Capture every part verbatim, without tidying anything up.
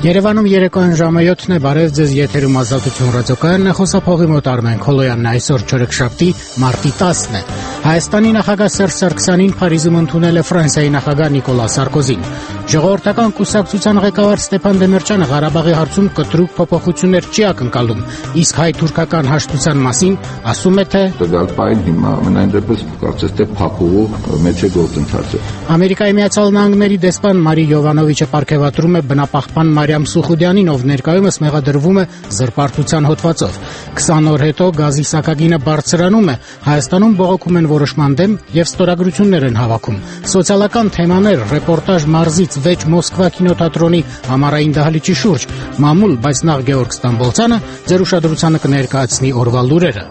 Երևանում երեկոյան ժամը յոթն է, բարև ձեզ, եթերում Ազատություն ռադիոկայանն է, խոսափողի մոտ Արմեն Քոլոյանն է, այսօր չորեքշաբթի մարտի տասն է։ Հայաստանի նախագահ Սերժ Սարգսյանին Փարիզում ընդունել է Ֆրանսիայի նախագահ Նիկոլա Սարկոզին։ Ժողովրդական կուսակցության ղեկավար Ստեփան Դեմիրճյանը Ղարաբաղի հարցում կտրուկ փոփոխություններ չի ակնկալում, իսկ հայ-թուրքական հաշտության մասին ասում է, թե «Տվյալ պահին հիմա ամենայն դեպս կարծես թե փակուղու մեծ է գործընթացը»։ Ամերիկայի Միացյալ Նահանգների դեսպան Մարի Յովանովիչը պարգևատրում է բնապահպան Մարիամ Սուխուդյանին, ով ներկայումս մեղադրվում է զրպարտության հոդվածով։ քսան օր հետո գազի սակագինը բարձրանում է, Հայաստանում բողոքում են որոշման դեմ եւ ստորագրություններ են հավաքում։ Սոցիալական թեմաներ, ռեպորտաժ մարզից վեճ Մոսկվա կինոթատրոնի ամառային դահլիճի շուրջ, մամուլ, բայց նախ Գեորգ Ստամբոլցյանը ձեր ուշադրությանը կներկայացնի օրվա լուրերը։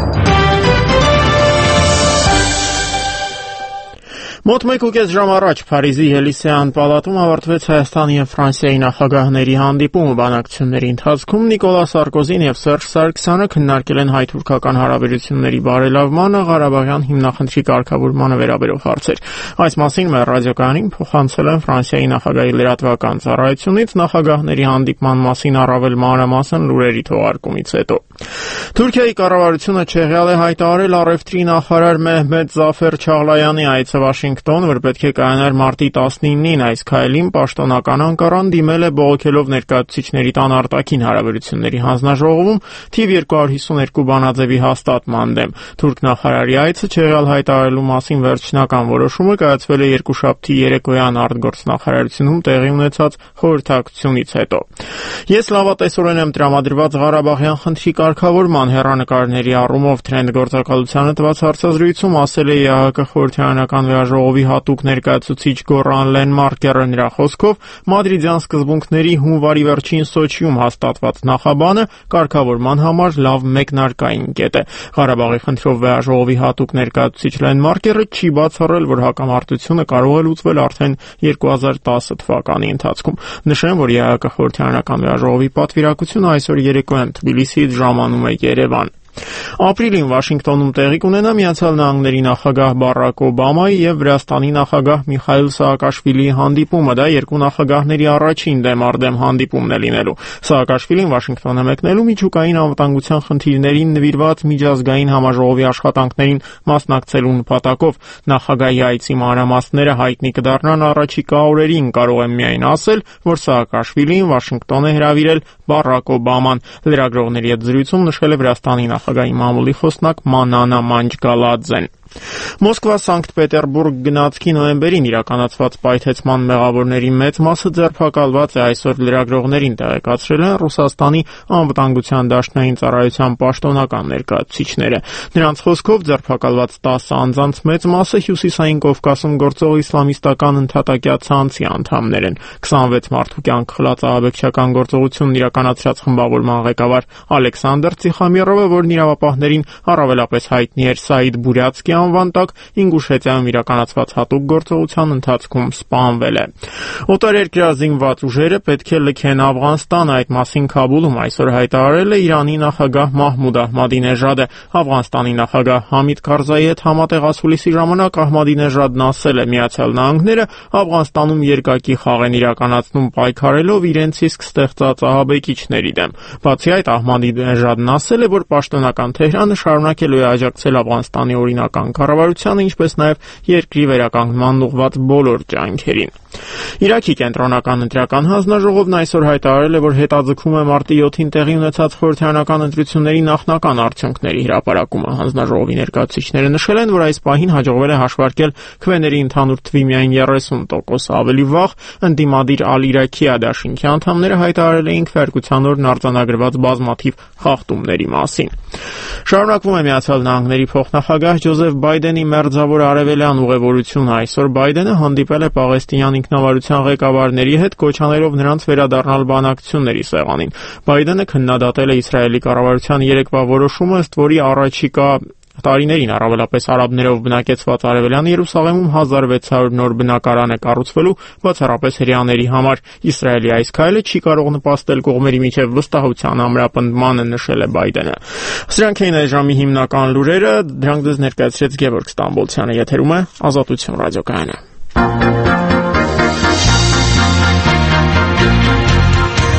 Մոտ մեկ ու կես ժամ առաջ Փարիզի Ելիսեյան պալատում ավարտվեց Հայաստանի և Ֆրանսիայի նախագահների հանդիպումը։ Բանակցությունների ընթացքում Նիկոլա Սարկոզին և Սերժ Սարգսյանը քննարկել են հայ-թուրքական հարաբերությունների բարելավմանը, Ղարաբաղյան հիմնախնդրի կարգավորմանը վերաբերող հարցեր։ Այս մասին մեր ռադիոկայանին փոխանցել են Ֆրանսիայի նախագահի լրատվական ծառայությունից նախագահների հանդիպման մասին առավել մանրամասն լուրերի թողարկումից հետո։ Թուրքիայի կառավարությունը չեղյալ է հայտարարել առևտրի նախարար Մեհմեդ Զաֆեր Չաղլայանի այցը Վաշինգտոն, որ պետք է կայանար մարտի տասնինին։ Այս քայլին պաշտոնական Անկարան դիմել է բողոքելով ներկայացուցիչների տան արտաքին հարաբերությունների հանձնաժողովում թիվ երկու հարյուր հիսուն երկու բանաձևի հաստատման դեմ։ Թուրք նախարարի այցը չեղյալ հայտարարելու մասին վերջնական որոշումը կայացվել է երկուշաբթի երեկոյան արտգործնախարարությունում տեղի ունեցած խորհրդակցությունից հետո։ Ես լավատեսորեն եմ տրամադրված Ղարաբաղյան խնդրի կարգավորման հեռանկարների առումով Թրենդ գործակալությանը տված հարցազրույցում ասել է ԵԱՀԿ խորհրդարանական ժողովի հատուկ ներկայացուցիչ Գորան Լենմարկերը։ Նրա խոսքով մադրիդյան սկզբունքների հունվարի վերջին Սոչիում հաստատված նախաբանը կարգավորման համար լավ մեկնարկային կետ է։ Ղարաբաղի խնդրով վեաժողովի հատուկ ներկայացուցիչ Լենմարկերը չի բացառել, որ հակամարտությունը կարող է լուծվել արդեն երկու հազար տասը թվականի ընթացքում։ Նշեմ, որ ԵԱՀԿ խորհրդարանական վեաժողովի պատվիրակությունը այսօր երեկոյան Թբիլիսիից ժամանում է Երևան։ Ապրիլին Վաշինգտոնում տեղի կունենա Միացյալ Նահանգների նախագահ Բարակ Օբամայի եւ Վրաստանի նախագահ Միխայիլ Սաակաշվիլիի հանդիպումը։ Դա երկու նախագահների առաջին դեմ առ դեմ հանդիպումն է լինելու։ Սաակաշվիլին Վաշինգտոն է մեկնելու միջուկային անվտանգության խնդիրներին նվիրված միջազգային համաժողովի աշխատանքներին մասնակցելու նպատակով։ Նախագահի այցի մանրամասները հայտնի կդառնան առաջիկա օրերին։ Կարող եմ միայն ասել, որ Սաակաշվիլին Վաշինգտոն է հրավիրել Բարակ Օբաման։ Լրագրողների հետ զրույցում նշել է Վրաստանի նախագահի մամուլի խոսնակ Մանանա Մանջգալաձեն։ Մոսկվա-Սանկտ Պետերբուրգ գնացքի նոյեմբերին իրականացված պայթեցման մեղավորների մեծ մասը ձերբակալված է, այսօր լրագրողներին տեղեկացրել են Ռուսաստանի անվտանգության դաշնային ծառայության պաշտոնական ներկայացուցիչները։ Նրանց խոսքով ձերբակալված տասը անձանց մեծ մասը Հյուսիսային Կովկասում գործող իսլամիստական ընդհատակյա ցանցի անդամներ են։ քսանվեց մարդու կյանք խլած ահաբեկչական գործողությունն իրականացրած խմբավորման ղեկավար Ալեքսանդր Տիխամիրովը, որն իրավապահներին առավելապես հայտնի էր Սաիդ Բուրյացկի անվան տակ, Ինգուշետիայում իրականացված հատուկ գործողության ընթացքում սպանվել է։ Օտարերկրյա զինված ուժերը պետք է լքեն Աֆղանստան, այդ մասին Քաբուլում այսօր հայտարարել է Իրանի նախագահ Մահմուդ Ահմադինեժադը։ Աֆղանստանի նախագահ Համիդ Կարզայի հետ համատեղ ասուլիսի ժամանակ Ահմադինեժադն ասել է, Միացյալ Նահանգները Աֆղանստանում երկակի խաղ են իրականացնում պայքարելով իրենց իսկ ստեղծած ահաբեկիչների դեմ։ Բացի այդ, Ահմադինեժադն ասել է, որ պաշտոնական Թեհրանը շարունակելու է աջակցել Աֆղանստանի օրինական կառավարությանը, ինչպես նաև երկրի վերականգնման ուղղված բոլոր ջանքերին։ Իրաքի կենտրոնական ընտրական հանձնաժողովն այսօր հայտարարել է, որ հետաձգում է մարտի յոթին տեղի ունեցած խորհրդարանական ընտրությունների նախնական արդյունքների հրապարակումը։ Հանձնաժողովի ներկայացուցիչները նշել են, որ այս պահին հաջողվել է հաշվարկել քվեների ընդհանուր թվի միայն երեսուն տոկոս։ Ավելի վաղ ընդդիմադիր Ալ-Իրաքիա դաշինքի անդամները հայտարարել էին քվեարկության օրն արձանագրված բազմաթիվ խախտումների մասին։ Շարունակվում է Միացյալ Նահանգների փոխնախագահ Ջոզեֆ Բայդենի մերձավոր արևելյան ուղևորությունը։ Այսօր Բայդենը հանդիպել է պաղեստինյան ինքնավարության ղեկավարների հետ, կոչ անելով նրանց վերադառնալ բանակցությունների սեղանին։ Բայդենը քննադատել է Իսրայելի կառավարության երեկվա որոշումը, ըստ որի առաջիկա տարիներին առավելապես արաբներով բնակեցված Արևելյան Երուսաղեմում հազար վեց հարյուր նոր բնակարան է կառուցվելու, բացառապես հրեաների համար։ Իսրայելի այս քայլը չի կարող նպաստել կողմերի միջև վստահության ամրապնդմանը, նշել է Բայդենը։ Սրանք էին այս ժամի հիմնական լուրերը, դրանք ձեզ ներկայացրեց Գևորգ Ստամբոլցյանը, եթերում է Ազատություն ռադիոկայանը։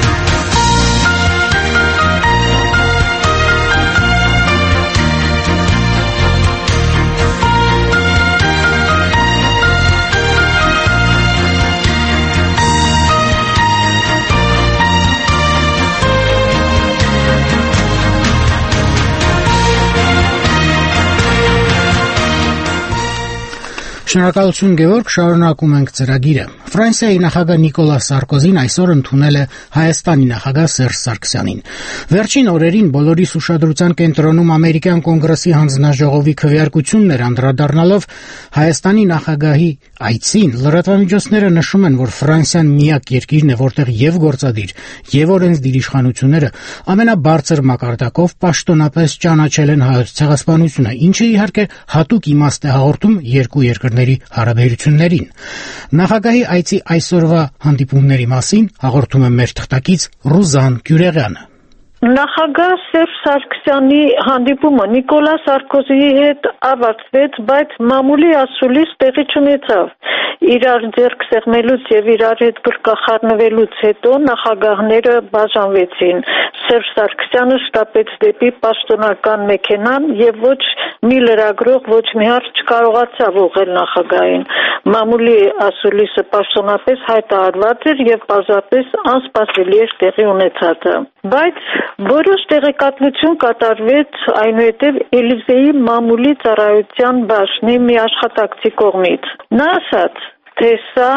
Շնորհակալություն Գևորգ, շարունակում ենք ծրագիրը։ Ֆրանսիայի նախագահ Նիկոլաս Սարկոզին այսօր ընդունել է Հայաստանի նախագահ Սերժ Սարգսյանին։ Վերջին օրերին բոլորիս ուշադրության կենտրոնում ամերիկյան կոնգրեսի հանձնաժողովի քվեարկությունն էր, անդրադառնալով Հայաստանի նախագահի այցին, լրատվամիջոցները նշում են, որ Ֆրանսիան միակ երկիրն է, որտեղ եւ գործադիր, եւ օրենսդիր իշխանությունները ամենաբարձր մակարդակով պաշտոնապես ճանաչել են հայոց ցեղասպանությունը, ինչը իհարկե հատուկ իմաստ է հաղորդում երկու երկրների հարաբերություններին։ Նախագահի այցի այսօրվա հանդիպումների մասին հաղորդում է մեր թղթակից Ռուզան Գյուրեղյանը։ Նախագահ Սերժ Սարգսյանի հանդիպումը Նիկոլաս Սարկոզիի հետ ավարտվեց, բայց մամուլի ասուլիս տեղի չունեցավ։ Իրար ձեռք սեղմելուց եւ իրար հետ գրկախառնվելուց հետո նախագահները բաժանվեցին։ Սերժ Սարգսյանը շտապեց դեպի պաշտոնական մեքենան եւ ոչ մի լրագրող, ոչ մի հարց չկարողացավ ուղղել նախագահին։ Մամուլի ասուլիսը պաշտոնապես հայտարարված էր եւ պարզապես անսպասելի էր տեղի ունեցածը։ Բայց որոշ տեղեկատվություն կատարվեց այնուհետև Էլիզեի մամուլի ծառայության բաժնի մի աշխատակցի կողմից։ Նա ասաց, թե սա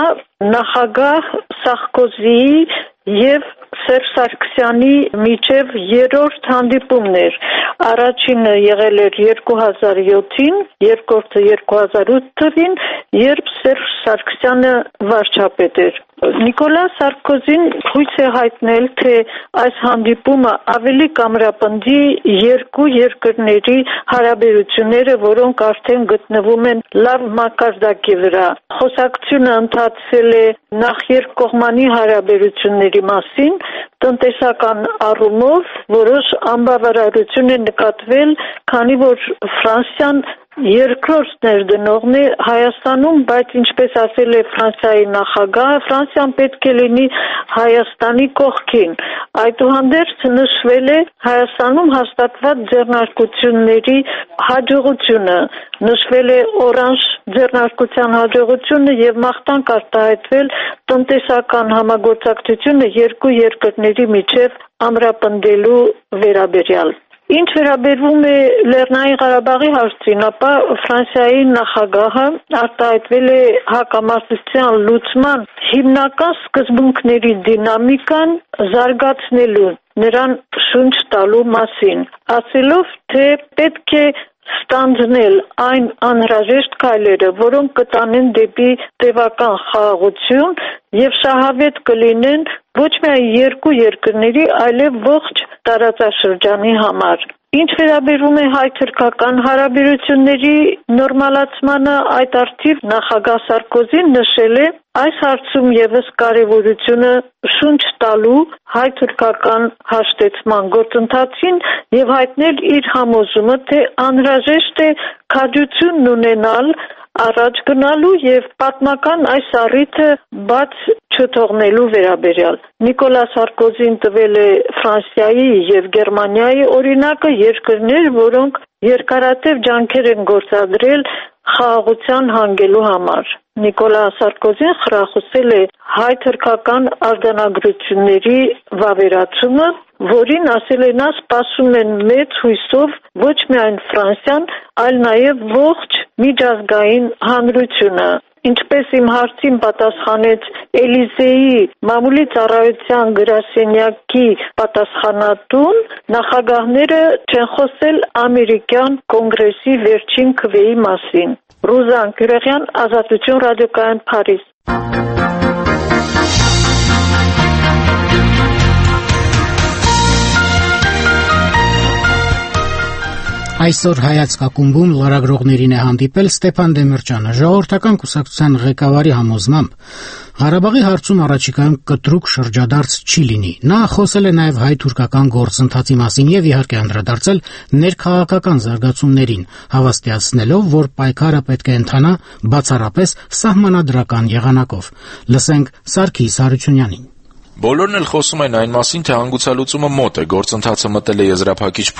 նախագահ Սարկոզիի եւ Սերժ Սարգսյանի միջև երրորդ հանդիպումն էր։ Առաջինը եղել էր երկու հազար յոթին, երկրորդը երկու հազար ութ թվին, երբ Սերժ Սարգսյանը վարչապետ էր։ Նիկոլաս Սարկոզին հույս է հայտնել, թե այս հանդիպումը ավելի կամրապնդի երկու երկրների հարաբերությունները, որոնք արդեն գտնվում են լավ մակարդակի վրա։ Խոսակցությունը ընթացել է նախ երկկողմանի հարաբերությունների մասին, տնտեսական առումով որոշ անբավարարություն է նկատվել, քանի որ Ֆրանսիան երկրորդ ներդնողն է Հայաստանում, բայց ինչպես ասել է Ֆրանսիայի նախագահը, Ֆրանսիան պետք է լինի Հայաստանի կողքին։ Այդուհանդերձ նշվել է Հայաստանում հաստատված ձեռնարկությունների հաջողությունը, նշվել է օրանժ ձեռնարկության հաջողությունը եւ մաղթանք արտահայտվել տնտեսական համագործակցությունը երկու երկրների միջև ամրապնդելու վերաբերյալ։ Ինչ վերաբերվում է Լեռնային Ղարաբաղի հարցին, ապա Ֆրանսիայի նախագահը արտահայտվել է հակամարտության լուծման հիմնական սկզբունքների դինամիկան զարգացնելու, նրան շունչ տալու մասին, ասելով, թե պետք է ստանձնել այն անհրաժեշտ քայլերը, որոնք կտանեն դեպի տևական խաղաղություն եւ շահավետ կլինեն ոչ միայն երկու երկրների, այլև ողջ տարածաշրջանի համար։ Ինչ վերաբերում է հայ-թուրքական հարաբերությունների նորմալացմանը, այդ արդիվ նախագահ Սարկոզին նշել է այս հարցում եւս կարեւորությունը շունչ տալու հայ-թուրքական հաշտեցման գործընթացին եւ հայտնել իր համոզումը, թե անհրաժեշտ է քաջություն ունենալ առաջ գնալու եւ պատմական այս առիթը բաց չթողնելու վերաբերյալ։ Նիկոլաս Սարկոզին տվել է Ֆրանսիայի եւ Գերմանիայի օրինակը, երկրներ, որոնք երկարատև ջանքեր են գործադրել խաղաղության հանգելու համար։ Նիկոլաս Սարկոզին խրախուսել է հայ-թուրքական արձանագրությունների վավերացումը, որին ասել է նա սպասում են մեծ հույսով ոչ միայն Ֆրանսիան, այլ նաև ողջ միջազգային հանրությունը։ Ինչպես իմ հարցին պատասխանեց Էլիզեի մամուլի ծառայության գրասենյակի պատասխանատուն, նախագահները չեն խոսել ամերիկյան կոնգրեսի վերջին քվեի մասին։ Ռուզան Գյուրեղյան, Ազատություն ռադիոկայան, Փարիզ։ Այսօր Հայացք ակումբում լրագրողներին է հանդիպել Ստեփան Դեմիրճյանը, ժողովրդական կուսակցության ղեկավարի համոզմամբ Ղարաբաղի հարցում առաջիկայում կտրուկ շրջադարձ չի լինի։ Նա խոսել է նաև հայ-թուրքական գործընթացի մասին եւ իհարկե անդրադարձել ներքաղաքական զարգացումներին, հավաստիացնելով, որ պայքարը պետք է ընթանա բացառապես սահմանադրական եղանակով։ Լսենք Սարգիս Հարությունյանին։ Բոլորն էլ խոսում են այն մասին, թե հանգուցալուծումը մոտ է, գործընթացը մտել է եզրափակիչ փուլ։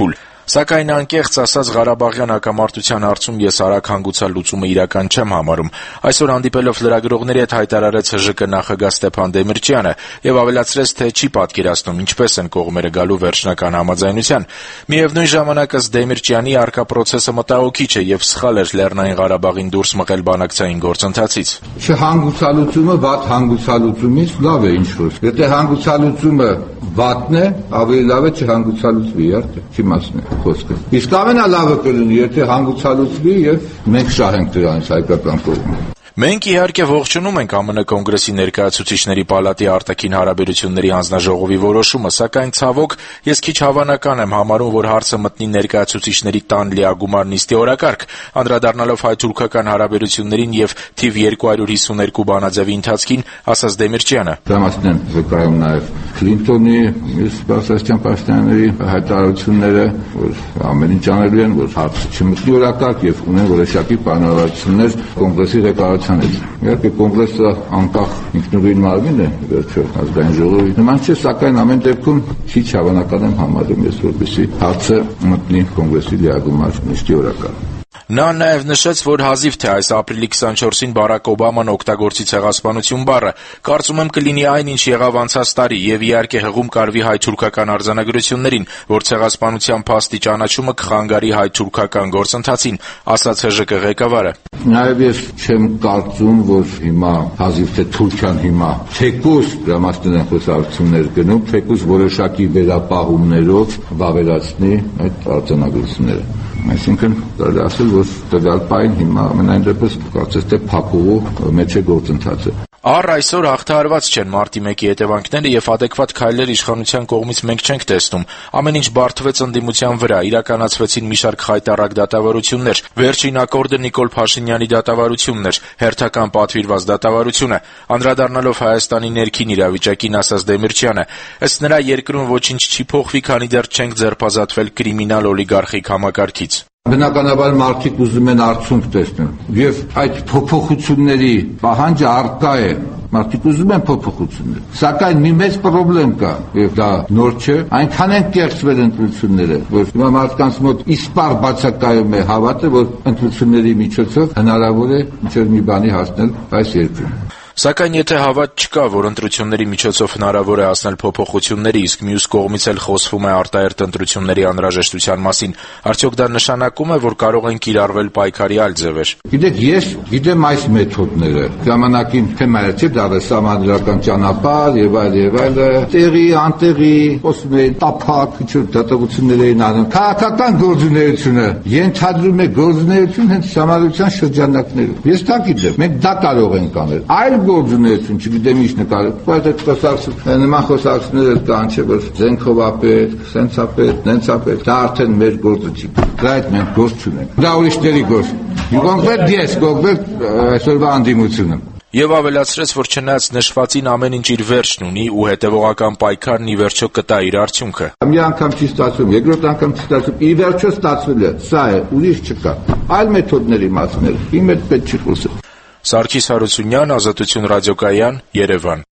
Սակայն անկեղծ ասած Ղարաբաղյան հակամարտության հարցում ես արագ հանգուցալ լուծումը իրական չեմ համարում։ Այսօր հանդիպելով լրագրողների հետ հայտարարեց Հ Ժ Կ նախագահ Ստեփան Դեմիրճյանը եւ ավելացրեց, թե չի պատկերացնում ինչպես են կողմերը գալու վերջնական համաձայնության։ Միևնույն ժամանակ ըստ Դեմիրճյանի առկա պրոցեսը մտահոգիչ է եւ սխալ էր Լեռնային Ղարաբաղին դուրս մղել բանակցային գործընթացից։ Չհանգուցալուծումը վատ հանգուցալուծումից լավ է ինչ-որ։ Եթե հանգուցալուծումը վատն է, ավելի լավ է չհանգուցալուծվի, արդյոք չիմացն է խոսքը։ Իսկ ամենալավը կլինի, եթե հանգուցալուծվի եւ մենք շահենք դրանից հայկական կողմը։ Մենք իհարկե ողջունում ենք Կոմունիստական կոնգրեսի ներկայացուցիչների պալատի արտաքին հարաբերությունների հանձնաժողովի որոշումը, սակայն ցավոք ես քիչ հավանական եմ համարում, որ հարցը մտնի ներկայացուցիչների տան լիագումար նիստի օրակարգ, անդրադառնալով հայ-թուրքական հարաբերություններին եւ թիվ երկու հարյուր հիսուներկու բանաձևի ընթացքին, ասաց Դեմիրճյանը։ Դրամասն են վկայում նաեւ Քլինտոնի, Սպասաստյան պաշտոնյաների հայտարարությունները, որ ամեն ինչ անելու են, որ հարցը չմտնի օրակարգ եւ ունեն որոշակի պայմանավորվածություններ կոնգրեսի ղեկավարության հետ։ Իհարկե կոնգրեսը անկախ ինքնուրույն մարմին է, վերջո ազգային ժողովի նման չէ, սակայն ամեն դեպքում քիչ հավանական եմ համարում ես, որպեսզի հարցը մտնի կոնգրեսի լիագումար նիստի օրակարգ։ Նա նաև նշեց, որ հազիվ թե այս ապրիլի քսանչորսին Բարակ Օբաման օգտագործի ցեղասպանություն բառը։ Կարծում եմ կլինի այն, ինչ եղավ անցած տարի, եւ իհարկե հղում կարվի հայ-թուրքական արձանագրություններին, որ ցեղասպանության փաստի ճանաչումը կխանգարի հայ-թուրքական գործընթացին, ասաց Հ Ժ Կ ղեկավարը։ Նաև ես չեմ կարծում, որ հիմա հազիվ թե Թուրքիան հիմա թեկուզ դրամատիկ խոսակցություններ գնում, թեկուզ որոշակի վերապահումներով վավերացնի այդ արձանագրությունները։ Այսինքն կարելի ասել, որ տվյալ պահին հիմա ամենայն դեպս կարծես թե փակուղու մեջ է գործընթացը։ Առ այսօր հաղթահարված չեն մարտի մեկի հետևանքները եւ adekvat քայլեր իշխանության կողմից մենք չենք տեսնում։ Ամեն ինչ բարդվեց ընդդիմության վրա, իրականացվեցին մի շարք խայտառակ դատավարություններ։ Վերջին ակորդը Նիկոլ Փաշինյանի դատավարությունն էր, հերթական պատվիրված դատավարությունը։ Անդրադառնալով Հայաստանի ներքին իրավիճակին, ասաց Դեմիրճյանը, ըստ նրա երկրում ոչինչ չի փոխվի, քանի դեռ չենք ձերբազատվել կրիմինալ օլիգարխիկ համակարգից։ Բնականաբար մարդիկ ուզում են արդյունք տեսնել եւ այդ փոփոխությունների պահանջը առկա է։ Մարդիկ ուզում են փոփոխություններ, սակայն մի մեծ խնդրեմ կա եւ դա նոր չէ, այնքան են կեղծվել ընտրությունները, որ հիմա մարդկանց մոտ իսպար բացակայում է հավատը, որ ընտրությունների միջոցով հնարավոր է ինչ-որ մի բանի հասնել այս երկրում։ Սակայն եթե հավատ չկա, որ ընտրությունների միջոցով հնարավոր է հասնել փոփոխությունների, իսկ մյուս կողմից էլ խոսվում է արտահերթ ընտրությունների անհրաժեշտության մասին, արդյոք դա նշանակում է, որ կարող են կիրառվել պայքարի այլ ձևեր։ Գիտեք, ես գիտեմ այս մեթոդները։ Ժամանակին թեմայը չէ, դա սահմանադրական ճանապարհ եւ այլ եւ այլ, տեղի, անտեղի, խոսում են տափակ, ինչ-որ դատողություններ էին անում։ Քաղաքական գործունեությունը ենթադրում է գործունեություն հենց համադրության շրջանակներում։ Ես դա գիտեմ, մենք դա կարող ենք անել։ Այլ գործունեություն, չգիտեմ ինչ նկարել, բայց այդ խոսակցությունները, նման խոսակցությունները կան, չէ՞ որ զենքով ապետ, սենցապետ, նենցապետ, դա արդեն մեր գործը չի։ Դա այդ մենք գործ չունենք։ Դա ուրիշների գործ։ Կոնկրետ ես, կոնկրետ այսօրվա անդիմությունը։ Եվ ավելացրեց, որ չնայած նշվածին ամեն ինչ իր վերջն ունի ու հետևողական պայքարն ի վերջո կտա իր արդյունքը։ Մի անգամ չի ստացվում, երկրորդ անգամ չի ստացվում, ի վերջո ստացվել է։ Սա է, ուրիշ չկա։ Այլ մեթոդների մասն է։ Իմ հետ պետք չի խոսել։ Սարգիս Հարությունյան, Ազատություն ռադիոկայան, Երևան։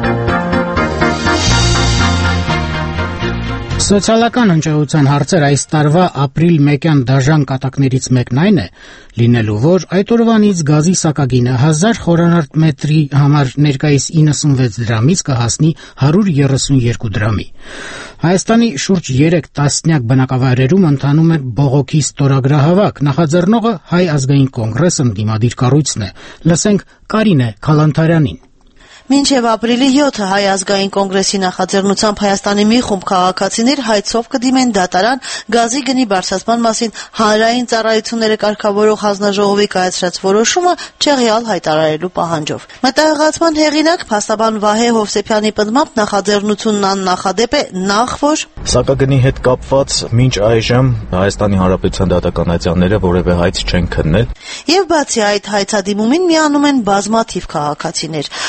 Սոցիալական հնչեղության հարցեր այս տարվա ապրիլ մեկյան դաժան կատակներից մեկն այն է, լինելու որ այդ օրվանից գազի սակագինը հազար խորանարդ մետրի համար ներկայիս իննսունվեց դրամից կհասնի հարյուր երեսունյոթ դրամի։ Հայաստանի շուրջ երեք տասնյակ բնակավայրերում ընթանում է բողոքի ստորագրահավաք, նախաձեռնողը Հայ ազգային կոնգրեսը ընդդիմադիր կառույցն է։ Լսենք Կարինե Քալանթարյանին։ Մինչև ապրիլի յոթը Հայ ազգային կոնգրեսի նախաձեռնությամբ Հայաստանի մի խումբ քաղաքացիներ հայցով կդիմեն դատարան գազի գնի բարձրացման մասին հանրային ծառայությունները կարգավորող հանձնաժողովի կայացրած որոշումը չեղյալ հայտարարելու պահանջով։ Մտահղացման հեղինակ փաստաբան Վահե Հովսեփյանի պնդմամբ նախաձեռնությունն աննախադեպ է, նախ որ սակագնի հետ կապված մինչ այժմ Հայաստանի Հանրապետության դատականատյանները որևէ հայց չեն քննել։ Եվ բացի այդ հայցադիմումին միանում են բազմաթիվ քաղաքացիներ։ Հանրապետ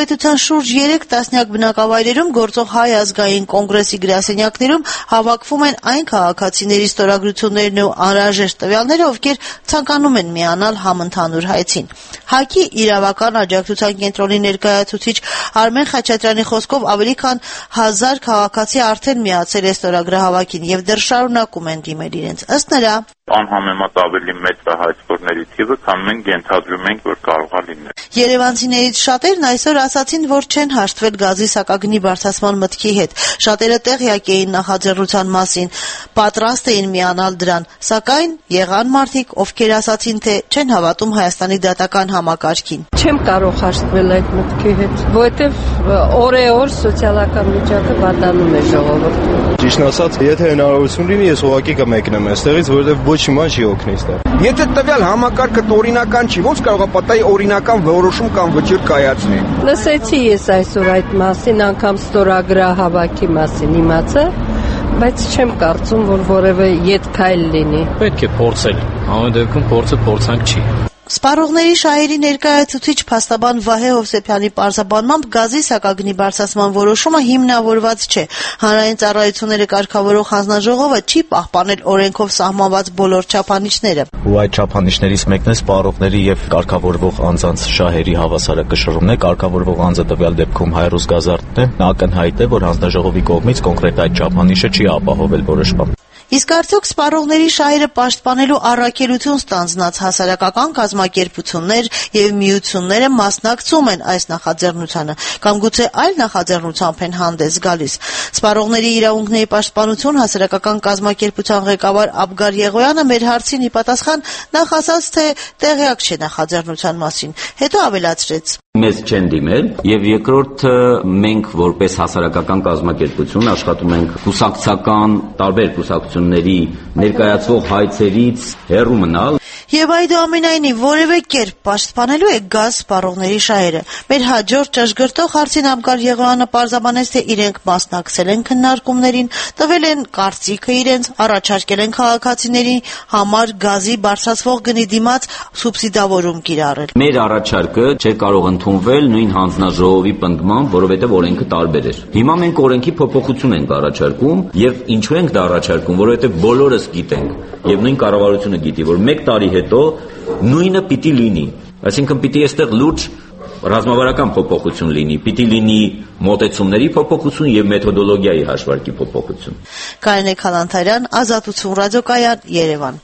Հանրապետության շուրջ երեք տասնյակ բնակավայրերում գործող Հայ ազգային կոնգրեսի գրասենյակներում հավաքվում են այն քաղաքացիների ստորագրություններն ու անհրաժեշտ տվյալները, ովքեր ցանկանում են միանալ համընդհանուր հայցին։ ՀԱԿ-ի իրավական աջակցության կենտրոնի ներկայացուցիչ Արմեն Խաչատրյանի խոսքով ավելի քան հազար քաղաքացի արդեն միացել է ստորագրահավաքին եւ դեռ շարունակում են դիմել իրենց։ Ըստ նրա, անհամեմատ ավելի մեծ է հայցքորների թիվը, քան մենք ենթադրում ենք, որ կարող է լինել։ Երևանցիներից շատերն այսօր ասացին, որ չեն հաշտվել գազի սակագնի բարձրացման մտքի հետ։ Շատերը տեղյակ էին նախաձեռնության մասին, պատրաստ էին միանալ դրան, սակայն եղան մարդիկ, ովքեր ասացին, թե չեն հավատում Հայաստանի դատական համակարգին։ Չեմ կարող հաշտվել այդ մտքի հետ, որովհետև օրեօր սոցիալական վիճակը վատանում է ժողովրդին։ Ճիշտ ասած, եթե հնարավորություն լինի, ես ուղղակի կմեկնեմ այստեղից, որովհետև ոչ մի բան չի օգնի այստեղ։ Եթե տվյալ համակարգը օրինական չի, ոնց կարող է պատահի օրինական որոշում կամ վճիռ կայացնի։ Լսեցի ես այսօր այդ մասին, անգամ ստորագրահավաքի մասին իմացա, բայց չեմ կարծում, որ որևէ ետ քայլ լինի։ Պետք է փորձել։ Ամեն դեպքում փորձը փորձանք չի։ Սպառողների շահերի ներկայացուցիչ փաստաբան Վահե Հովսեփյանի պարզաբանմամբ գազի սակագնի բարձրացման որոշումը հիմնավորված չէ։ Հանրային ծառայությունները կարգավորող հանձնաժողովը չի պահպանել օրենքով սահմանված բոլոր չափանիշները։ Ու այդ չափանիշներից մեկն է սպառողների եւ կարգավորվող անձանց շահերի հավասարակշռումն է։ Կարգավորվող անձը տվյալ դեպքում Հայրուս Գազարդն է։ Ակնհայտ է, որ հանձնաժողովի կողմից կոնկրետ այդ չափանիշը չի ապահովել որոշմամբ։ Իսկ արդյոք սպառողների շահերը պաշտպանելու առաքելություն ստանձնած հասարակական կազմակերպություններ եւ միությունները մասնակցում են այս նախաձեռնությանը կամ գուցե այլ նախաձեռնությամբ են հանդես գալիս։ Սպառողների իրավունքների պաշտպանություն հասարակական կազմակերպության ղեկավար Աբգար Եղոյանը մեր հարցին ի պատասխան նախ ասաց, թե տեղյակ չէ նախաձեռնության մասին, հետո ավելացրեց. Մեզ չեն դիմել եւ երկրորդը մենք որպես հասարակական կազմակերպություն աշխատում ենք կուսակցական տարբեր կուսակցությունների ներկայացվող հայցերից հեռու մնալ։ Եվ այդուամենայնիվ որևէ կերպ պաշտպանելու է գազ սպառողների շահերը։ Մեր հաջորդ ճշգրտող հարցին Աբգար Եղոյանը պարզաբանեց, թե իրենք մասնակցել են քննարկումներին, տվել են կարծիքը իրենց, առաջարկել են քաղաքացիների համար գազի բարձրացվող գնի դիմաց սուբսիդավորում կիրառել։ Մեր առաջարկը չէր կարող ընդունվել նույն հանձնաժողովի պնդմամբ, որովհետև օրենքը տարբեր էր։ Հիմա մենք օրենքի փոփոխություն ենք առաջարկում եւ ինչու ենք դա առաջարկում, որովհետև բոլորս գիտենք եւ նույն կառավարությունը գիտի, որ մեկ տարի հետո նույնը պիտի լինի, այսինքն պիտի այստեղ լուրջ ռազմավարական փոփոխություն լինի, պիտի լինի մոտեցումների փոփոխություն եւ մեթոդոլոգիայի հաշվարկի փոփոխություն։ Կարինե Քալանթարյան, Ազատություն ռադիոկայան, Երևան։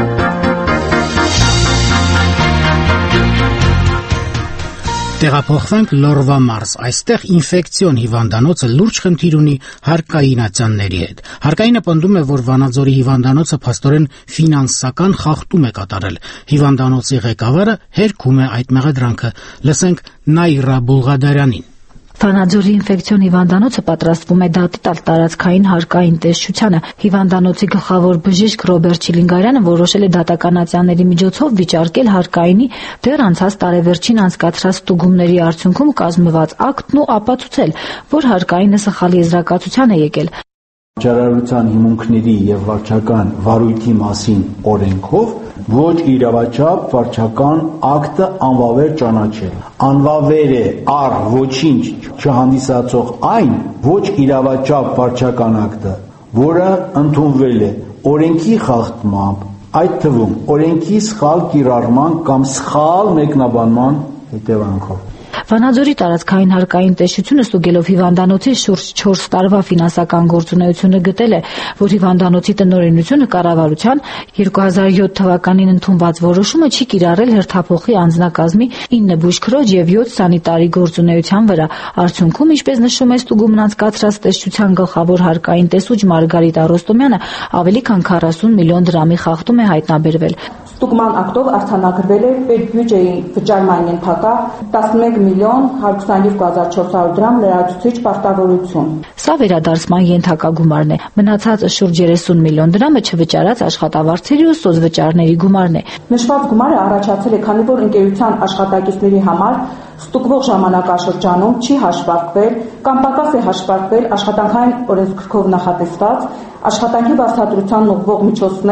Տեղափոխվենք Լորվա մարզ։ Այստեղ ինֆեկցիոն հիվանդանոցը լուրջ խնդիր ունի հարկայինացյանների հետ։ Հարկայինը պնդում է, որ Վանաձորի հիվանդանոցը փաստորեն ֆինանսական խախտում է կատարել։ Հիվանդանոցի ղեկավարը հերքում է այդ մեղադրանքը։ Լսենք Նայրա Բուլղադարյանին։ Վանաձորի ինֆեկցիոն հիվանդանոցը պատրաստվում է դատի տալ տարածքային հարկային տեսչությանը։ Հիվանդանոցի գլխավոր բժիշկ Ռոբերտ Չիլինգարյանը որոշել է դատականացիաների միջոցով վիճարկել հարկայինի դեռ անցած տարեվերջին անցկացրած ստուգումների արդյունքում կազմված ակտն ու ապացուցել, որ հարկայինը սխալ եզրակացության է եկել։ Վաճառության հիմունքների եւ վարչական վարույթի մասին օրենքով ոչ իրավաչափ վարչական ակտը անվավեր ճանաչել։ Անվավեր է առ ոչինչ չհանդիսացող այն ոչ իրավաչափ վարչական ակտը, որը ընդունվել է օրենքի խախտմամբ, այդ թվում օրենքի սխալ կիրառման կամ սխալ մեկնաբանման հետևանքով։ Վանաձորի տարածքային հարկային տեսչությունը ստուգելով հիվանդանոցի շուրջ չորս տարվա ֆինանսական գործունեությունը գտել է, որ հիվանդանոցի տնօրինությունը կառավարության երկու հազար յոթ թվականին ընդունված որոշումը չի կիրառել հերթափոխի անձնակազմի ինը բուժքրոջ եւ յոթ սանիտարի գործունեության վրա։ Արդյունքում, ինչպես նշում է ստուգումն անցկացրած տեսչության գլխավոր հարկային տեսուչ Մարգարիտ Արոստոմյանը, ավելի քան քառասուն միլիոն դրամի խախտում է հայտնաբերվել։ Ստուգման ակտով արձանագրվել է պետբյուջեի վճարման ենթակա տասնմեկ միլիոն հարյուր ութսանյոթ հազար չորս հարյուր դրամ լրացուցիչ պարտավորություն։ Սա վերադարձման ենթակա գումարն է։ Մնացած շուրջ երեսուն միլիոն դրամը չվճարած աշխատավարձերի ու սոцվճարների գումարն է։ Նշված գումարը առաջացել է, քանի որ ընկերության աշխատակիցների համար ստուգվող ժամանակաշրջանում չի հաշվարկվել կամ պակաս է հաշվարկվել աշխատանքային օրենսգրքով նախատեսված աշխատանքի վարձատրության ուղղվող միջոցներ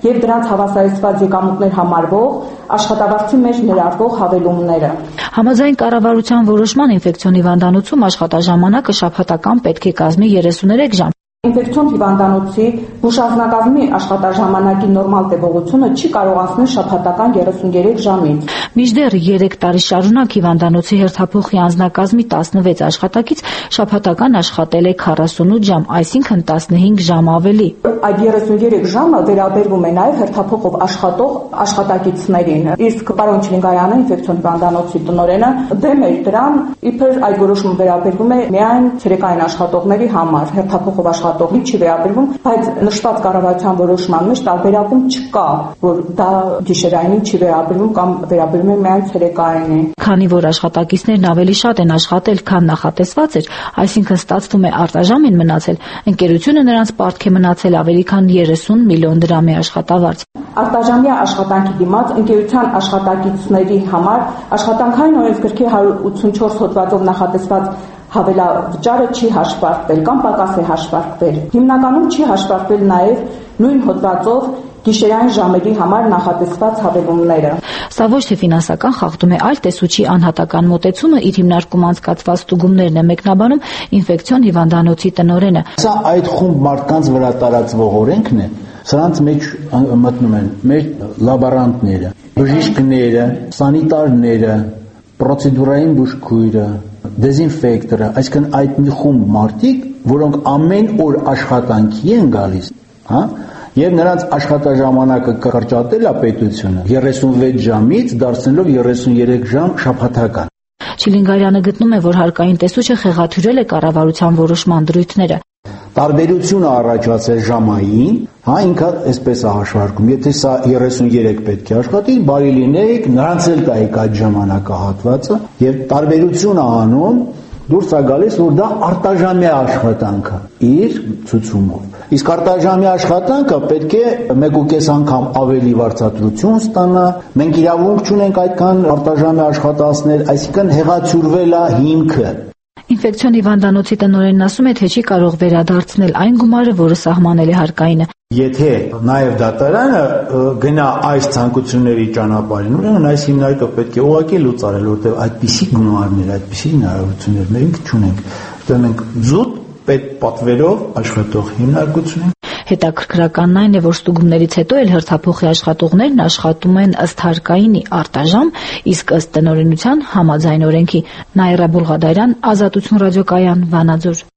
եւ դրանց հավասարեցված եկամուտներ համարվող աշխատավարձի մեջ ներառվող հավելումները։ Համաձայն կառավարության որոշման ինֆեկցիոն հիվանդանոցում աշխատաժամանակը շաբաթական պետք է կազմի երեսուներեք ժամ։ Ինֆեկցիոն հիվանդանոցի հուշարձանակազմի աշխատաժամանակի նորմալ տևողությունը չի կարող անցնել շաբաթական երեսուներեք ժամից։ Մինչդեռ երեք տարի շարունակ հիվանդանոցի հերթափոխի անձնակազմի տասնվեց աշխատակից շաբաթական աշխատել է քառասունութ ժամ, այսինքն տասնհինգ ժամ ավելի։ Այդ երեսուներեք ժամը վերաբերվում է նաև հերթափոխով աշխատող աշխատակիցներին։ Իսկ պարոն Չլինգարյանը, ինֆեկցիոն հիվանդանոցի տնօրենը, դեմ էր դրան, իբր այդ որոշումը վերաբերվում է միայն ցերեկային աշխատողների համար, հերթափոխով աշխատողի չի վերաբերվում, բայց նշված կառավարության որոշման մեջ տարբերակում չկա, որ դա գիշերային չի վերաբերվում կամ վերաբերվում է միայն ցերեկայինի։ Քանի որ աշխատակիցներն ավելի շատ են աշխատել, քան նախատեսված էր, այսինքն ստացվում է արտաժամ են մնացել, ընկերությունը նրանց պարտք է մնացել ավելի քան երեսուն միլիոն դրամի աշխատավարձ։ Արտաժամյա աշխատանքի դիմաց ընկերության աշխատակիցների համար աշխատանքային օրենսգրքի հարյուր ութսունչորս հոդվածով նախատեսված հավելավճարը չի հաշվարկվել կամ պակաս է հաշվարկվել։ Հիմնականում չի հաշվարկվել նաև նույն հոդվածով գիշերային ժամերի համար նախատեսված հավելումները։ Սա ոչ թե ֆինանսական խախտում է, այլ տեսուչի անհատական մոտեցումը իր հիմնարկում անցկացված ստուգումներն է մեկնաբանում ինֆեկցիոն հիվանդանոցի տնօրենը։ Սա այդ խումբ մարդկանց վրա տարածվող օրենքն է։ Սրանց մեջ մտնում են մեր լաբորանտները, բժիշկները, սանիտարները, պրոցեդուրային բուժքույրը, դեզինֆեկտորը, այսինքն այդ մի խումբ մարդիկ, որոնք ամեն օր աշխատանքի են գալիս, հա, եւ նրանց աշխատաժամանակը կրճատել է պետությունը երեսունվեց ժամից դարձնելով երեսուներեք ժամ շաբաթական։ Չիլինգարյանը գտնում է, որ հարկային տեսուչը խեղաթյուրել է կառավարության որոշման դրույթները։ Տարբերությունը առաջացել ժամային, հա, ինքը այսպես է հաշվարկում, եթե սա երեսուներեք պետք է աշխատի, բարի լինեք, նրանց էլ տայիք այդ ժամանակահատվածը եւ տարբերությունը անում դուրս է գալիս, որ դա արտաժամյա աշխատանք է իր ցուցումով։ Իսկ արտաժամյա աշխատանքը պետք է մեկ ու կես անգամ ավելի վարձատրություն ստանա։ Մենք իրավունք չունենք այդքան արտաժամյա աշխատանքներ, այսինքն հեղացյուրվել է հիմքը։ Ինֆեկցիոն հիվանդանոցի տնօրենն ասում է, թե չի կարող վերադարձնել այն գումարը, որը սահմանել է հարկայինը։ Եթե նաև դատարանը գնա այս ցանկությունների ճանապարհին, ուրեմն այս հիմնարկով պետք է ուղղակի լուծարել, որտեղ այդպիսի գումարներ, այդպիսի հնարավորություններ մենք չունենք։ Դա մենք զուտ պետ պատվերով աշխատող հիմնարկություն ենք։ Հետաքրքրականն այն է, որ ստուգումներից հետո էլ հերթափոխի աշխատողներն աշխատում են ըստ հարկայինի արտաժամ, իսկ ըստ տնօրենության համաձայն օրենքի։ Նաիրա Բուլղադարյան, Ազատություն ռադիոկայան, Վանաձոր։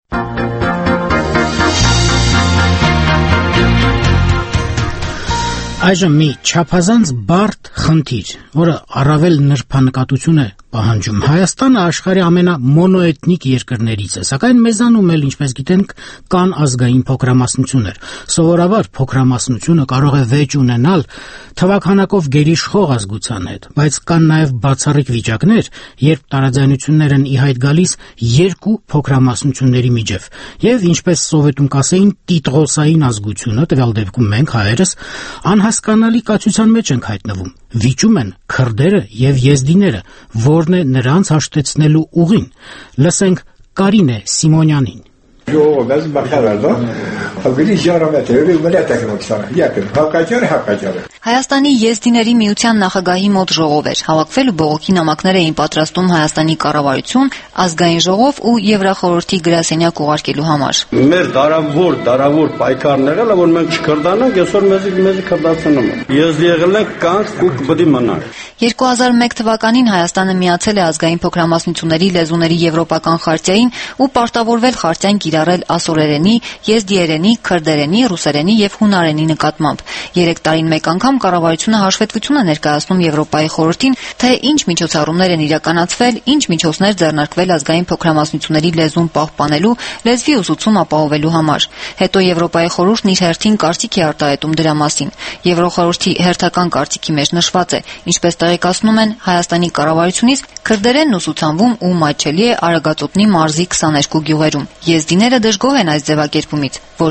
Այժմ մի չափազանց բարդ խնդիր, որը առավել նրբանկատություն է պահանջում։ Հայաստանը աշխարհի ամենամոնոէթնիկ երկրներից է, սակայն մեզանում էլ, ինչպես գիտենք, կան ազգային փոքրամասնություններ։ Սովորաբար փոքրամասնությունը կարող է վեճ ունենալ թվաքանակով գերիշխող ազգության հետ, բայց կան նաև բացառիկ վիճակներ, երբ տարաձայնություններ են ի հայտ գալիս երկու փոքրամասնությունների միջև, եւ ինչպես սովետում կասեին, տիտղոսային ազգությունը, տվյալ դեպքում մենք հայերս, անհասկանալի կացության մեջ ենք հայտնվում։ Վիճում են քրդերը եւ եզդիները, որն է նրանց հաշտեցնելու ուղին։ Լսենք Կարինե Սիմոնյանին։ Ժողովուրդ բախարազա ավելի ժառանգատերը մնացեք նոքսան յակը հակաճարը հակաճարը Հայաստանի եզդիների միության նախագահի մոտ ժողով էր հավաքվել ու բողոքի նամակներ էին պատրաստում Հայաստանի կառավարություն, ազգային ժողով ու Եվրախորհրդի գրասենյակ ուղարկելու համար։ Մեր դարավոր դարավոր պայքարն եղել է, որ մենք չքրդանանք, այսօր մեզ մեզ քրդացնում են։ Ես եղել ենք կանք ու կբդի մնալ։ երկու հազար մեկ թվականին Հայաստանը միացել է ազգային փոքրամասնությունների լեզուների եվրոպական խարտիային ու պարտավորվել խարտիան կիրառել ասորերենի, եզդիերենի, քրդերենի, ռուսերենի եւ հունարենի նկատմամբ։ Երեք տարին մեկ անգամ կառավարությունը հաշվետվություն է ներկայացնում Եվրոպայի խորհրդին, թե ինչ միջոցառումներ են իրականացվել, ինչ միջոցներ ձեռնարկվել ազգային փոքրամասնությունների լեզուն պահպանելու, լեզվի ուսուցում ապահովելու համար։ Հետո Եվրոպայի խորհուրդն իր հերթին կարծիք է արտահայտում դրա մասին։ Եվրոխորհրդի հերթական կարծիքի մեջ նշված է, ինչպես տեղեկացնում են Հայաստանի կառավարությունից, քրդերենն ուսուցանվում ու մատչելի է Արագածոտնի մարզի քսաներկու գյուղերում։ Եզդիները դժգոհ են այս ձևակերպումից, ոչ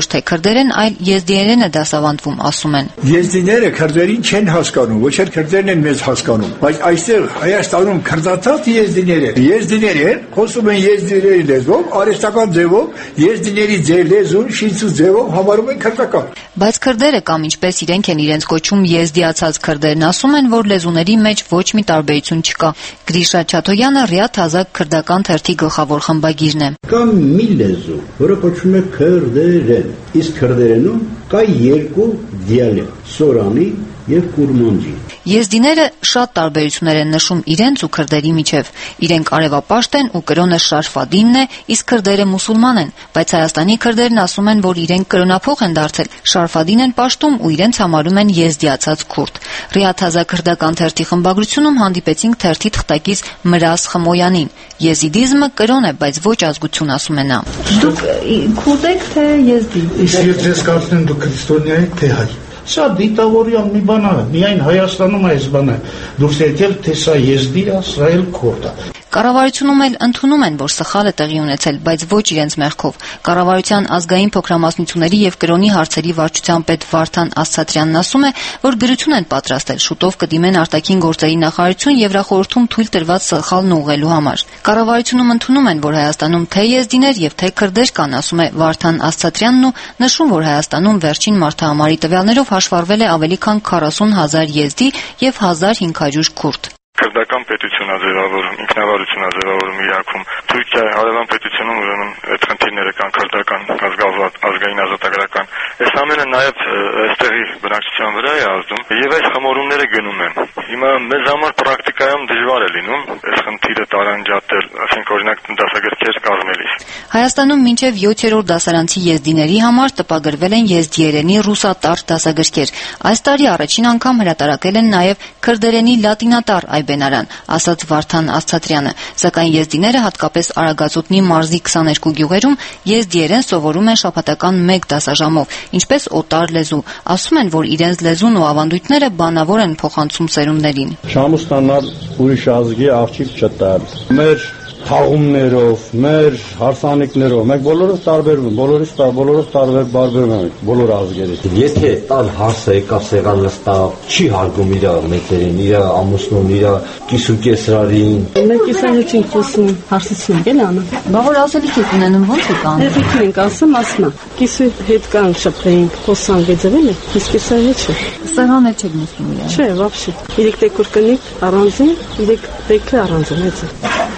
թե քրդերեն, այլ եզդիերեն է դասավանդվում, ասում են։ Եզդիները քրդերին չեն հասկանում, ոչ էլ քրդերն են մեզ հասկանում, բայց այստեղ Հայաստանում քրդացած եզդիներ են։ Եզդիներ են, խոսում են եզդիների լեզվով, արհեստական ձևով, եզդիների լեզուն շինծու ձևով համարում են քրդական։ Բայց քրդերը կամ ինչպես իրենք են իրենց կոչում եզդիացած քրդերն ասում են, որ լեզուների մեջ ոչ մի տարբերություն չկա։ Գրիշա Չաթոյանը Ռիաթ Ազակ քրդական թերթի գլխավոր խմբագիրն է։ Կա մի լեզու, որը կոչվում է քրդերեն, իսկ քրդերենում կա երկու դիալեկտ՝ սորանի եւ կուրմանջի։ Եզդիները շատ տարբերություններ են նշում իրենց ու քրդերի միջև։ Իրենք արևապաշտ են ու կրոնը շարֆադինն է, իսկ քրդերը մուսուլման են, բայց Հայաստանի քրդերն ասում են, որ իրենք կրոնափոխ են դարձել, շարֆադին են պաշտում ու իրենց համարում են եզդիացած քուրդ։ Ռիաթ Ազակ քրդական թերթի խմբագրությունում հանդիպեցինք թերթի թղթակից Մրազ Խմոյանին։ Եզիդիզմը կրոն է, բայց ոչ ազգություն, ասում է նա։ Դուք քուրդ եք թե եզդի։ Իսկ ես ձեզ կարծում եմ դուք քրիստոնյա եք թե հայ։ Սա դիտավորյալ մի բան է, միայն Հայաստանում այս բանը դուրս եկել, թե սա եզդի է, սա էլ քուրդ է։ Կառավարությունում էլ ընդունում են, որ սխալ է տեղի ունեցել, բայց ոչ իրենց մեղքով։ Կառավարության ազգային փոքրամասնությունների եւ կրոնի հարցերի վարչության պետ Վարդան Ասցատրյանն ասում է, որ գրություն են պատրաստել, շուտով կդիմեն արտաքին գործերի նախարարություն Եվրախորհրդում թույլ տրված սխալն ուղղելու համար։ Կառավարությունում ընդունում են, որ Հայաստանում թե եզդիներ եւ թե քրդեր կան, ասում է Վարդան Ասցատրյանն ու նշում, որ Հայաստանում վերջին մարդահամարի տվյալներով հաշվառվել է ավելի քան քառասուն հազար եզդի եւ հազար հինգ հարյուր քուրդ։ Քրդական պետություն է ձևավորում, ինքնավարություն է ձևավորում Իրաքում։ Թուրքիայի հարևան պետությունում ուրեմն այդ խնդիրները կան քրդական ազգային ազատագրական։ Այս ամենը նաև այստեղի բնակչության վրա է ազդում եւ այս խմորումները գնում են։ Հիմա մեզ համար պրակտիկայում դժվար է լինում այս խնդիրը տարանջատել, ասենք օրինակ դասագրքեր կազմելիս։ Հայաստանում մինչև յոթերորդ դասարանցի եզդիների համար տպագրվել են եզդիերենի ռուսատար դասագրքեր։ Այս տարի առաջին անգամ հրատարակել են նաև քրդերենի լատինատար այբենարան, ասաց Վարդան Ասցատրյանը, սակայն եզդիները հատկապես Արագածոտնի մարզի քսաներկու գյուղերում եզդիերեն սովորում են շաբաթական մեկ դասաժամով, ինչպես օտար լեզու։ Ասում են, որ իրենց լեզուն ու ավանդույթները բանավոր են փոխանցում սերունդներին։ Շամու ստանալ ուրիշ ազգի աղջիկ չտալ։ Մեր թաղումներով, մեր հարսանիքներով, մենք բոլորս տարբերվում, բոլորից բոլորով տարբեր բարբերում ենք, բոլոր ազգերից։ Եթե տալ հարսը եկավ սեղան նստավ, չի հարգում իր մեծերին, իր ամուսնուն, իր կիսուկեսրարին։ Մենք կիսանյութ ենք խոսում, հարսեցինք էլ անում։ Բա որ ասելիք եք ունենում, ո՞նց եք անում։ Երբ ենք ասում, ասում, կիսու հետ կան շփվենք, խոսանք գծվել է, իսկ կիսանյութ չէ։ Սեղան էլ չեք նստում իրար։ Չէ, вообще։ Երեք տեկուր կնիկ առանձին, երեք տեկը առանձին էցը։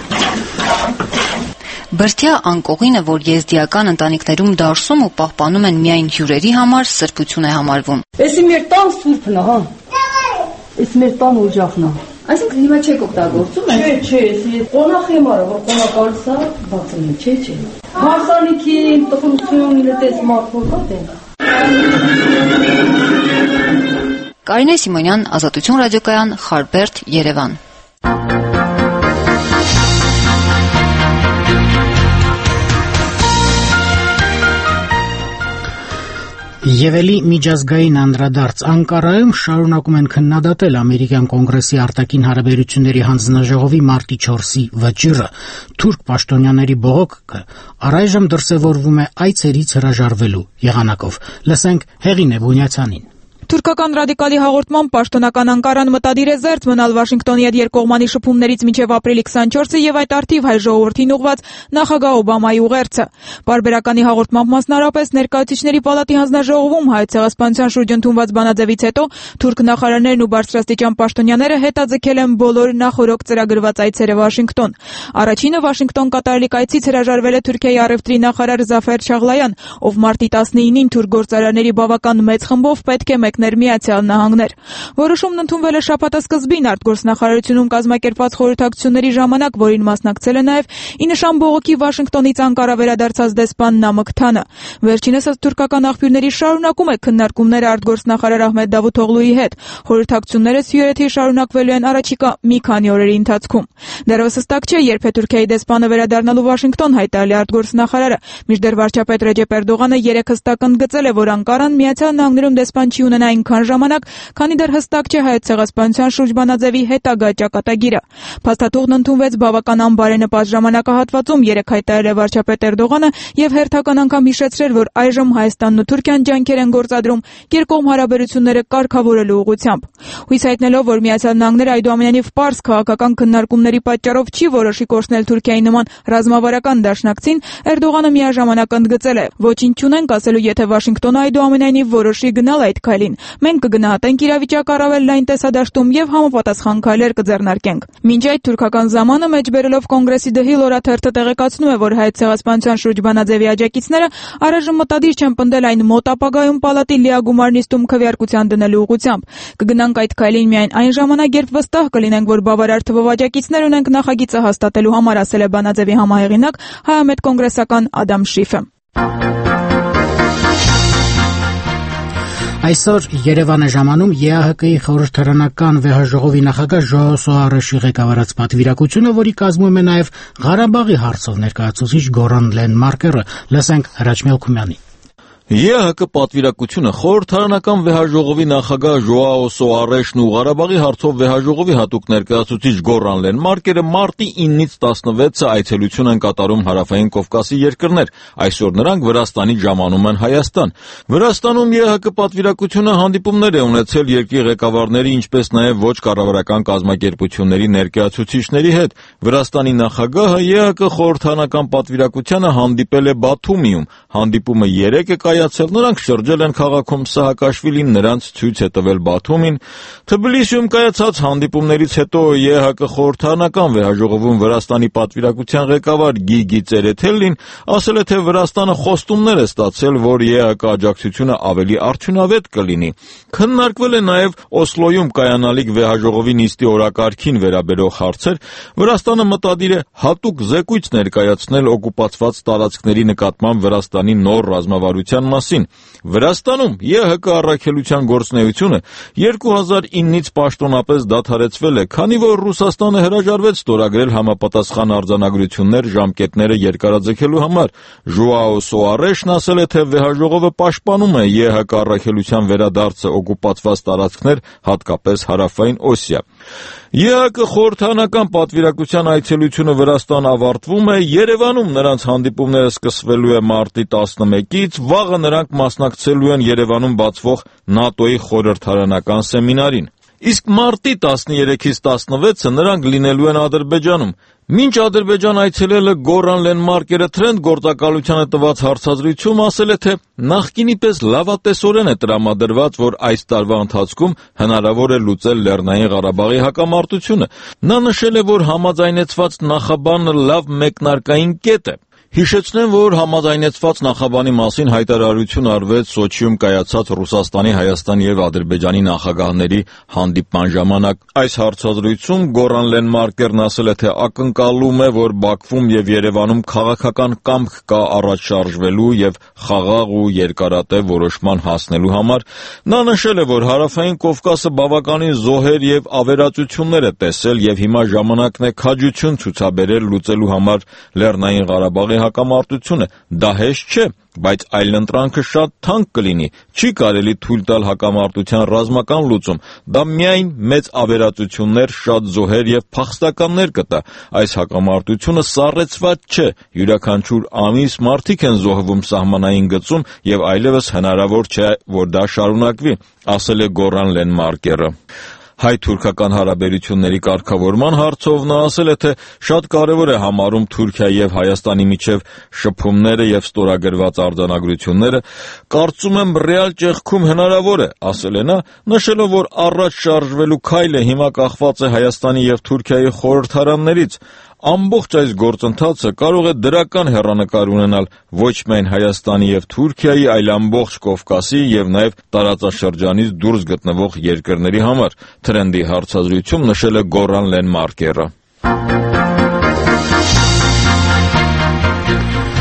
Բրդյա անկողինը, որ եզդիական ընտանիքներում դարսում ու պահպանում են միայն հյուրերի համար, սրբություն է համարվում։ Էսի մեր տան սուրբն է, հա։ Էս մեր տան օջախն է։ Այսինքն հիմա չեք օգտագործում, է։ Չէ, չէ, էսի qonaq եմարը, որ qonaqալս է, բացել է, չէ, չէ։ Հարսանիքին, տխրություն, դες մարտոկատ է։ Կարինե Սիմոնյան, Ազատություն ռադիոկայան, Խարբերդ, Երևան։ Եվ էլի միջազգային անդրադարձ Անկարայում շարունակում են քննադատել ամերիկյան կոնգրեսի արտաքին հարաբերությունների հանձնաժողովի մարտի չորսի վճիռը։ Թուրք պաշտոնյաների բողոքը առայժմ դրսևորվում է այցերից հրաժարվելու եղանակով։ Լսենք Հեղինե Բունյացյանին։ Թուրքական ռադիկալի հաղորդմամբ պաշտոնական Անկարան մտադիր է զերծ մնալ Վաշինգտոնի հետ երկկողմանի շփումներից մինչև ապրիլի քսանչորսը եւ այդ արդիվ հայ ժողովրդին ուղված նախագահ Օբամայի ուղերձը։ Պարբերականի հաղորդմամբ մասնարարպես ներկայացուցիչների պալատի հանձնաժողովում հայ ցեղասպանության շուրջ ընդունված բանաձևից հետո թուրք նախարարներն ու բարձրաստիճան պաշտոնյաները հետաձգել են բոլոր նախորոք ծրագրված այցերը Վաշինգտոն։ Առաջինը Վաշինգտոն կատարելիք այցից հրաժարվել է Թուրքիայի առևտրի նախարար Զաֆեր Չաղլայան, ով մարտի տասնինին թուրք գործարանների բավական մեծ խմբով պետք է մեկներ Միացյալ Նահանգներ։ Որոշումն ընդունվել է շաբաթասկզբին արտգործնախարարությունում կազմակերպված խորհրդակցությունների ժամանակ, որին մասնակցել է նաև ի նշան բողոքի Վաշինգտոնից Անկարա վերադարձած դեսպան Նամık Թանը։ Վերջինս ըստ թուրքական աղբյուրների շարունակում է քննարկումները արտգործնախարար Ահմեդ Դավութօղլուի հետ։ Խորհրդակցությունները սյուրեթի շարունակվելու են առաջիկա մի քանի օրերի ընթացքում։ Դեռևս հստակ չէ, երբ է Թուրքիայի դեսպանը վերադառնալու Վաշինգտոն, հայտարարի արտգործնախարարը։ Մինչդեռ վարչապետ Ռեջեփ Էրդողանը երեկ հստակ ընդգծել է, որ Անկարան Միացյալ Նահանգներում դեսպան չի ունենա այնքան ժամանակ, քանի դեռ հստակ չէ Հայոց ցեղասպանության շուրջ բանաձևի հետագա ճակատագիրը։ Փաստաթուղթն ընդունվեց բավական անբարենպաստ ժամանակահատվածում, երեք հայտարարել է վարչապետ Էրդողանը եւ հերթական անգամ հիշեցրել, որ այժմ Հայաստանն ու Թուրքիան ջանքեր են գործադրում երկկողմ հարաբերությունները կարգավորելու ուղղությամբ։ Հույս հայտնելով, որ Միացյալ Նահանգները այդուամենայնիվ պարզ քաղաքական քննարկումների պատճառով չի որոշի կորցնել Թուրքիայի նման ռազմավարական դաշնակցին, Էրդողանը միաժամանակ ընդգծել է. «Ոչինչ չունենք ասելու, եթե Վաշինգտոնը այդուամենայնիվ որոշի գնալ այդ քայլին։ Մենք կգնահատենք իրավիճակը առավել լայն տեսադաշտում եւ համապատասխան քայլեր կձեռնարկենք»։ Մինչ այդ թուրքական զամանը մեջբերելով Կոնգրեսի The Hill օրաթերթը տեղեկացնում է, որ Հայոց ցեղասպանության շուրջ բանաձևի աջակիցները առայժմ մտադիր չեն պնդել այն մոտ ապագայում պալատի լիագումար նիստում քվեարկության դնելու ուղղությամբ։ Կգնանք այդ քայլին միայն այն ժամանակ, երբ վստահ կլինենք, որ բավարար թվով աջակիցներ ունենք նախագիծը հաստատելու համար, ասել է բանաձևի համահեղինակ հայամետ կոնգրեսական Ադամ Շիֆը։ Այսօր Երևան է ժամանում Է Ա Հ Կ-ի խորհրդարանական վեհաժողովի նախագահ Ժոաո Սոարեշի ղեկավարած պատվիրակությունը, որի կազմում է նաև Ղարաբաղի հարցով ներկայացուցիչ Գորան Լենմարկերը։ Լսենք Հրաչ Մելքումյանի։ Է Ա Հ Կ պատվիրակությունը խորհրդարանական վեհաժողովի նախագահ Ժոաո Սոարեշն ու Ղարաբաղի հարցով վեհաժողովի հատուկ ներկայացուցիչ Գորան Լենմարկերը մարտի իննից տասնվեցը այցելություն են կատարում Հարավային Կովկասի երկրներ։ Այսօր նրանք Վրաստանից ժամանում են Հայաստան։ Վրաստանում Է Ա Հ Կ պատվիրակությունը հանդիպումներ է ունեցել երկրի ղեկավարների, ինչպես նաև ոչ կառավարական կազմակերպությունների ներկայացուցիչների հետ։ Վրաստանի նախագահը Է Ա Հ Կ խորհրդարանական պատվիրակությանը հանդիպել է Բաթումիում։ Հանդիպումը երեկ է կայացել, նրանք շրջել են քաղաքում, Սահակաշվիլին նրանց ցույց է տվել Բաթումին։ Թբիլիսիում կայացած հանդիպումներից հետո Է Ա Հ Կ խորհրդարանական վեհաժողովում Վրաստանի պատվիրակության ղեկավար Գիգի Ծերեթելին ասել է, թե Վրաստանը խոստումներ է ստացել, որ Է Ա Հ Կ աջակցությունը ավելի արդյունավետ կլինի։ Քննարկվել է նաև Օսլոյում կայանալիք վեհաժողովի նիստի օրակարգին վերաբերող հարցեր։ Վրաստանը մտադիր է հատուկ զեկույց ներկայացնել օկուպացված տարածքների նկատմամբ Վրաստանի նոր ռազմավարության մասին։ Վրաստանում Է Ա Հ Կ առաքելության գործունեությունը երկու հազար իննից պաշտոնապես դադարեցվել է, քանի որ Ռուսաստանը հրաժարվեց ստորագրել համապատասխան արձանագրություններ ժամկետները երկարաձգելու համար։ Ժոաո Սոարեշն ասել է, թե վեհաժողովը պաշտպանում է Է Ա Հ Կ առաքելության վերադարձը օկուպացված տարածքներ, հատկապես Հարավային Օսիա։ Է Ա Հ Կ խորհրդարանական պատվիրակության այցելությունը Վրաստան ավարտվում է, Երևանում նրանց հանդիպումները սկսվելու է մարտի տասնմեկից, վաղը նրանք մասնակցելու են Երևանում բացվող ՆԱՏՕ-ի խորհրդարանական սեմինարին։ Իսկ մարտի տասներեքից տասնվեցը նրանք լինելու են Ադրբեջանում։ Մինչ Ադրբեջան այցելելը Գորան Լենմարկերը Թրենդ գործակալությանը տված հարցազրույցում ասել է, թե նախկինի պես լավատեսորեն է տրամադրված, որ այս տարվա ընթացքում հնարավոր է լուծել Լեռնային Ղարաբաղի հակամարտությունը։ Նա նշել է, որ համաձայնեցված նախաբանը լավ մեկնարկային կետ է։ Հիշեցնեմ, որ համաձայնեցված նախաբանի մասին հայտարարություն արվեց Սոչիում կայացած Ռուսաստանի, Հայաստանի եւ Ադրբեջանի նախագահների հանդիպման ժամանակ։ Այս հարցազրույցում Գորան Լենմարկերն ասել է, թե ակնկալում է, որ Բաքվում եւ Երևանում քաղաքական կամք կա առաջ շարժվելու եւ խաղաղ ու երկարատև որոշման հասնելու համար։ Նա նշել է, որ Հարավային Կովկասը բավականին զոհեր եւ ավերածություններ է տեսել եւ հիմա ժամանակն է քաջություն ցուցաբերել լուծելու համար Լեռնային Ղարաբաղի հակամարտությունը։ Դա հեշտ չէ, բայց այլընտրանքը շատ թանկ կլինի։ Չի կարելի թույլ տալ հակամարտության ռազմական լուծում։ Դա միայն մեծ ավերածություններ, շատ զոհեր եւ փախստականներ կտա։ Այս հակամարտությունը սառեցված չէ։ Յուրաքանչյուր ամիս մարդիկ են զոհվում սահմանային գծում եւ այլևս հնարավոր չէ, որ դա շարունակվի, ասել է Գորան Լենմարկերը։ Հայ-թուրքական հարաբերությունների կարգավորման հարցով նա ասել է, թե շատ կարևոր է համարում Թուրքիայի եւ Հայաստանի միջև շփումները եւ ստորագրված արձանագրությունները։ Կարծում եմ ռեալ ճեղքում հնարավոր է, ասել է նա, նշելով, որ առաջ շարժվելու քայլը հիմա կախված է Հայաստանի եւ Թուրքիայի խորհրդարաններից։ Ամբողջ այս գործընթացը կարող է դրական հեռանկար ունենալ ոչ միայն Հայաստանի եւ Թուրքիայի, այլ ամբողջ Կովկասի եւ նաեւ տարածաշրջանից դուրս գտնվող երկրների համար, Թրենդի հարցազրույցում նշել է Գորան Լենմարկերը։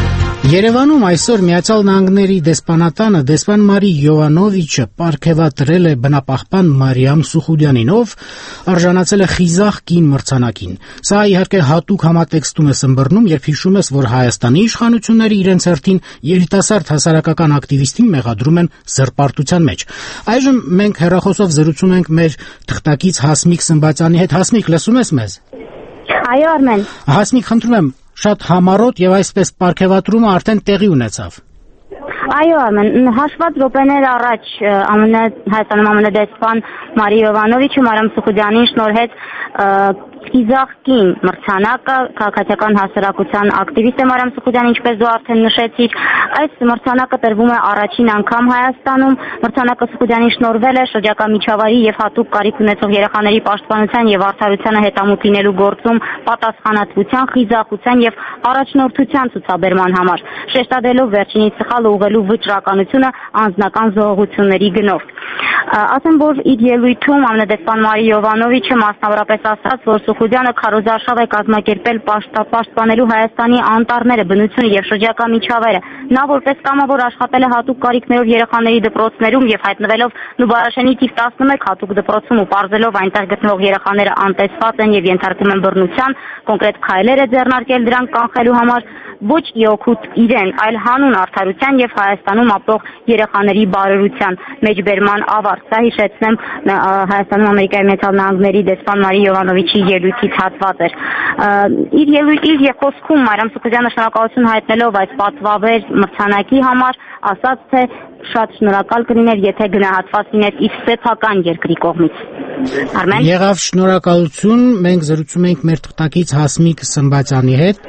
Երևանում այսօր Միացյալ Նահանգների դեսպանատանը դեսպան Մարի Յովանովիչը պարգևատրել է բնապահպան Մարիամ Սուխուդյանին, ով արժանացել է խիզախ կին մրցանակին։ Սա իհարկե հատուկ համատեքստում է սմբռնում, երբ հիշում ես, որ Հայաստանի իշխանությունները իրենց հերթին երիտասարդ հասարակական ակտիվիստին մեղադրում են զրպարտության մեջ։ Այժմ մենք հեռախոսով զրուցում ենք մեր թղթակից Հասմիկ Սմբատյանի հետ։ Հասմիկ, լսում ես մեզ։ Այո, Արմեն։ Հասմիկ, խնդրում եմ, շատ համառոտ եւ այսպես պարգևատրումը արդեն տեղի ունեցավ։ Այո, Արմեն, հաշված րոպեներ առաջ ԱՄՆ Հայաստանում ԱՄՆ դեսպան Մարի Յովանովիչը Մարիամ Սուխուդյանին շնորհեց խիզախ կին մրցանակը, քաղաքացիական հասարակության ակտիվիստ է Մարիամ Սուխուդյանը, ինչպես դու արդեն նշեցիր, այս մրցանակը տրվում է առաջին անգամ Հայաստանում։ Մրցանակը Սուխուդյանին շնորհվել է շրջակա միջավայրի եւ հատուկ կարիք ունեցող երեխաների պաշտպանության եւ արդարությանը հետամուտ լինելու գործում պատասխանատվության, խիզախության եւ առաջնորդության ցուցաբերման համար, շեշտադրելով վերջինիս սխալ ուղղելու վճռականությունը անձնական զոհողությունների գնով։ Ասեմ, որ իր ելույթում ԱՄՆ դեսպան Մարի Յովանովիչը մասնավորապես ասաց, որ Սուխուդյանը քարոզարշավ է կազմակերպել պաշտպանելու Հայաստանի անտառները, բնությունը եւ շրջակա միջավայրը։ Նա որպես կամավոր աշխատել է հատուկ կարիքներով երեխաների դպրոցներում եւ հայտնվելով Նուբարաշենի թիվ տասնմեկ հատուկ դպրոցում ու պարզելով այնտեղ գտնվող երեխաները անտեսված են եւ ենթարկվում են բռնության, կոնկրետ քայլեր է ձեռնարկել դրանք կանխելու համար, ոչ իօգուտ իրեն, այլ հանուն արդարության եւ Հայաստանում ապրող երեխաների բարօրության մեջբերման ավարտ։ Սա հիշեցնեմ Հայաստանում Ամերիկայի Միացյալ Նահանգների դեսպան Մարի Յովանովիչի ելույթից հատված էր։ Իր ելույթի եւ խոսքում Մարիամ Սուխուդյանը շնորհակալություն հայտնելով այս պատվավեր մրցանակի համար ասաց, թե շատ շնորհակալ կլիներ, եթե գնահատված լիներ իր սեփական երկրի կողմից։ Արմեն։ Եղավ, շնորհակալություն, մենք զրուցում ենք մեր թղթակից Հասմիկ Սմբատյանի հետ։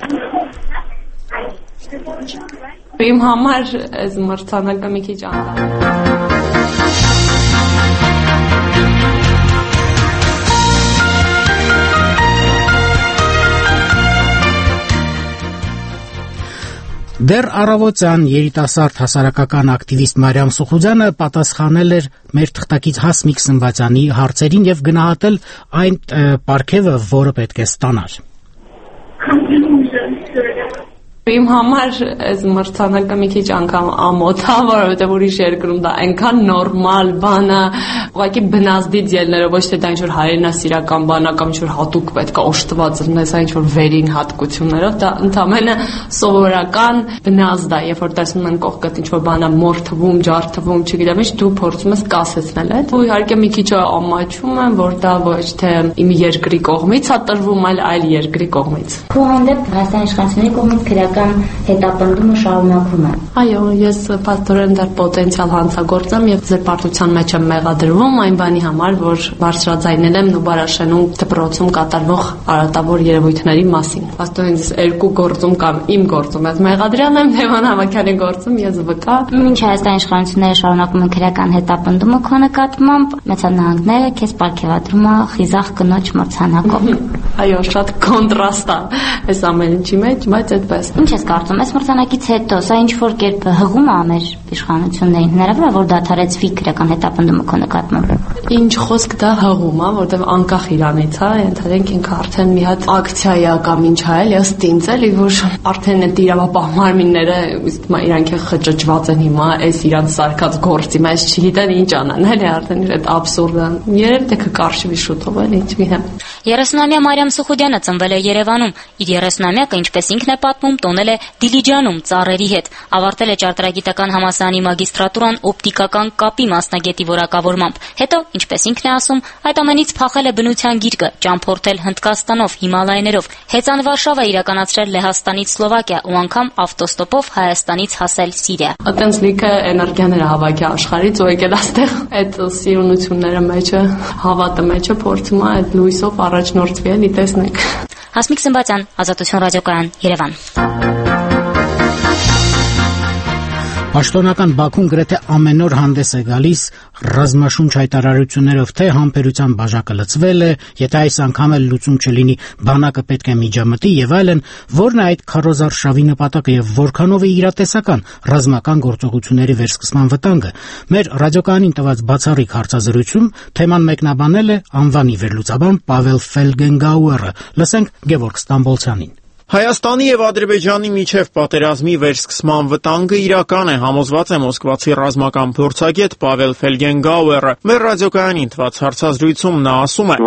Իմ համար այս մրցանակը մի քիչ անդառ։ Դեռ առավոտյան երիտասարդ հասարակական ակտիվիստ Մարիամ Սուխուդյանը պատասխանել էր մեր թղթակից Հասմիկ Սմբատյանի հարցերին եւ գնահատել այն պարգևը, որը պետք է ստանար։ Իմ համար այս մրցանակը մի քիչ անգամ ամոթ է, որովհետև ուրիշ երկրում դա այնքան նորմալ բան է, ուղղակի բնազդից ելներով, ոչ թե դա ինչ-որ հայրենասիրական բան է կամ ինչ-որ հատուկ պետք է օժտված լինես, այն ինչ-որ վերին հատկություններով, դա ընդամենը սովորական բնազդ է, երբ որ տեսնում են կողքդ ինչ-որ բան է մորթվում, ջարդվում, չգիտեմ ինչ, դու փորձում ես կասեցնել այդ։ Ու իհարկե մի քիչ ամաչում եմ, որ դա ոչ թե իմ երկրի կողմից է տրվում, այլ այլ երկրի կողմից։ Քո հանդեպ Հայաստանի իշխանությունների կողմից քրեական հետապնդումը շարունակվում է։ Այո, ես փաստորեն դեռ պոտենցիալ հանցագործ եմ եւ զրպարտության մեջ եմ մեղադրվում այն բանի համար, որ բարձրաձայնել եմ Նուբարաշենում դպրոցում կատարվող արատավոր երևույթների մասին։ Փաստորեն ես երկու գործում կամ իմ գործում ես մեղադրյալ եմ, Լևոն Հավաքյանի գործում ես վկա։ Մինչ Հայաստանի իշխանությունները շարունակում են քրեական հետապնդումը քո նկատմամբ, Միացյալ Նահանգները քեզ պարգևատրում է խիզախ կնոջ մրցանակով։ Այո, շատ կոնտրաստ է այս ամեն ինչի մեջ, բայց այդպես։ Ինչ ես կարծում, այս մրցանակից հետո սա ինչ որ կերպ հղում է մեր իշխանություններին, հնարավոր է որ դադարեցվի քրեական հետապնդումը քո նկատմամբ։ Ինչ խոսք դա հղում է, որտեղ անկախ իրանից է, ընդհանրենք ինքը արդեն մի հատ ակցիա է կամ ինչ է, ըստ ինձ էլի, որ արդեն այդ իրավապահ մարմինները իսկ իրանք խճճված են հիմա, այս իրանց սարքած գործի մեջ չգիտեն ինչ անեն, էլի արդեն այդ աբսուրդը։ Երևի թե կկարշվի շուտով էլի, չգիտեմ։ երեսունամյա Մարիամ Սուխուդյանը ծնվել է Երևանում։ Իր երեսունամյակը, ինչպես ինքն է պատմում, տոնել է Դիլիջանում ծառերի հետ։ Ավարտել է ճարտարագիտական համալսարանի մագիստրատուրան օպտիկական կապի մասնագետի որակավորմամբ։ Հետո, ինչպես ինքն է ասում, այդ ամենից փախել է բնության գիրկը, ճամփորդել Հնդկաստանով, Հիմալայներով, հեծան Վարշավա իրականացրել Լեհաստանից Սլովակիա ու անգամ ավտոստոպով Հայաստանից հասել Սիրիա։ Այդտենց լիքը էներգիաները հավաքի աշխարհից ու եկել այստեղ այդ սիրունությունները մեջը, հավատը մեջը փորձում է այդ լույսով առաջնորդվի, էլի տեսնեք։ Հասմիկ Սմբատյան, Ազատություն ռադիոկայան, Երևան։ Պաշտոնական Բաքուն գրեթե ամեն օր հանդես է գալիս ռազմաշունչ հայտարարություններով, թե համբերության բաժակը լցվել է, եթե այս անգամ էլ լուծում չլինի, բանակը պետք է միջամտի եւ այլն, որն է այդ քարոզարշավի նպատակը եւ որքանով է իրատեսական ռազմական գործողությունների վերսկսման վտանգը։ Մեր ռադիոկայանին տված բացառիկ հարցազրույցում թեման մեկնաբանել է անվանի վերլուծաբան Պավել Ֆելգենգաուերը։ Լսենք Գևորգ Ստամբոլցյանին։ Հայաստանի եւ Ադրբեջանի միջև պատերազմի վերսկսման վտանգը իրական է, համոզված է մոսկվացի ռազմական փորձագետ Պավել Ֆելգենգաուերը։ Մեր ռադիոկայանին տված հարցազրույցում նա ասում է.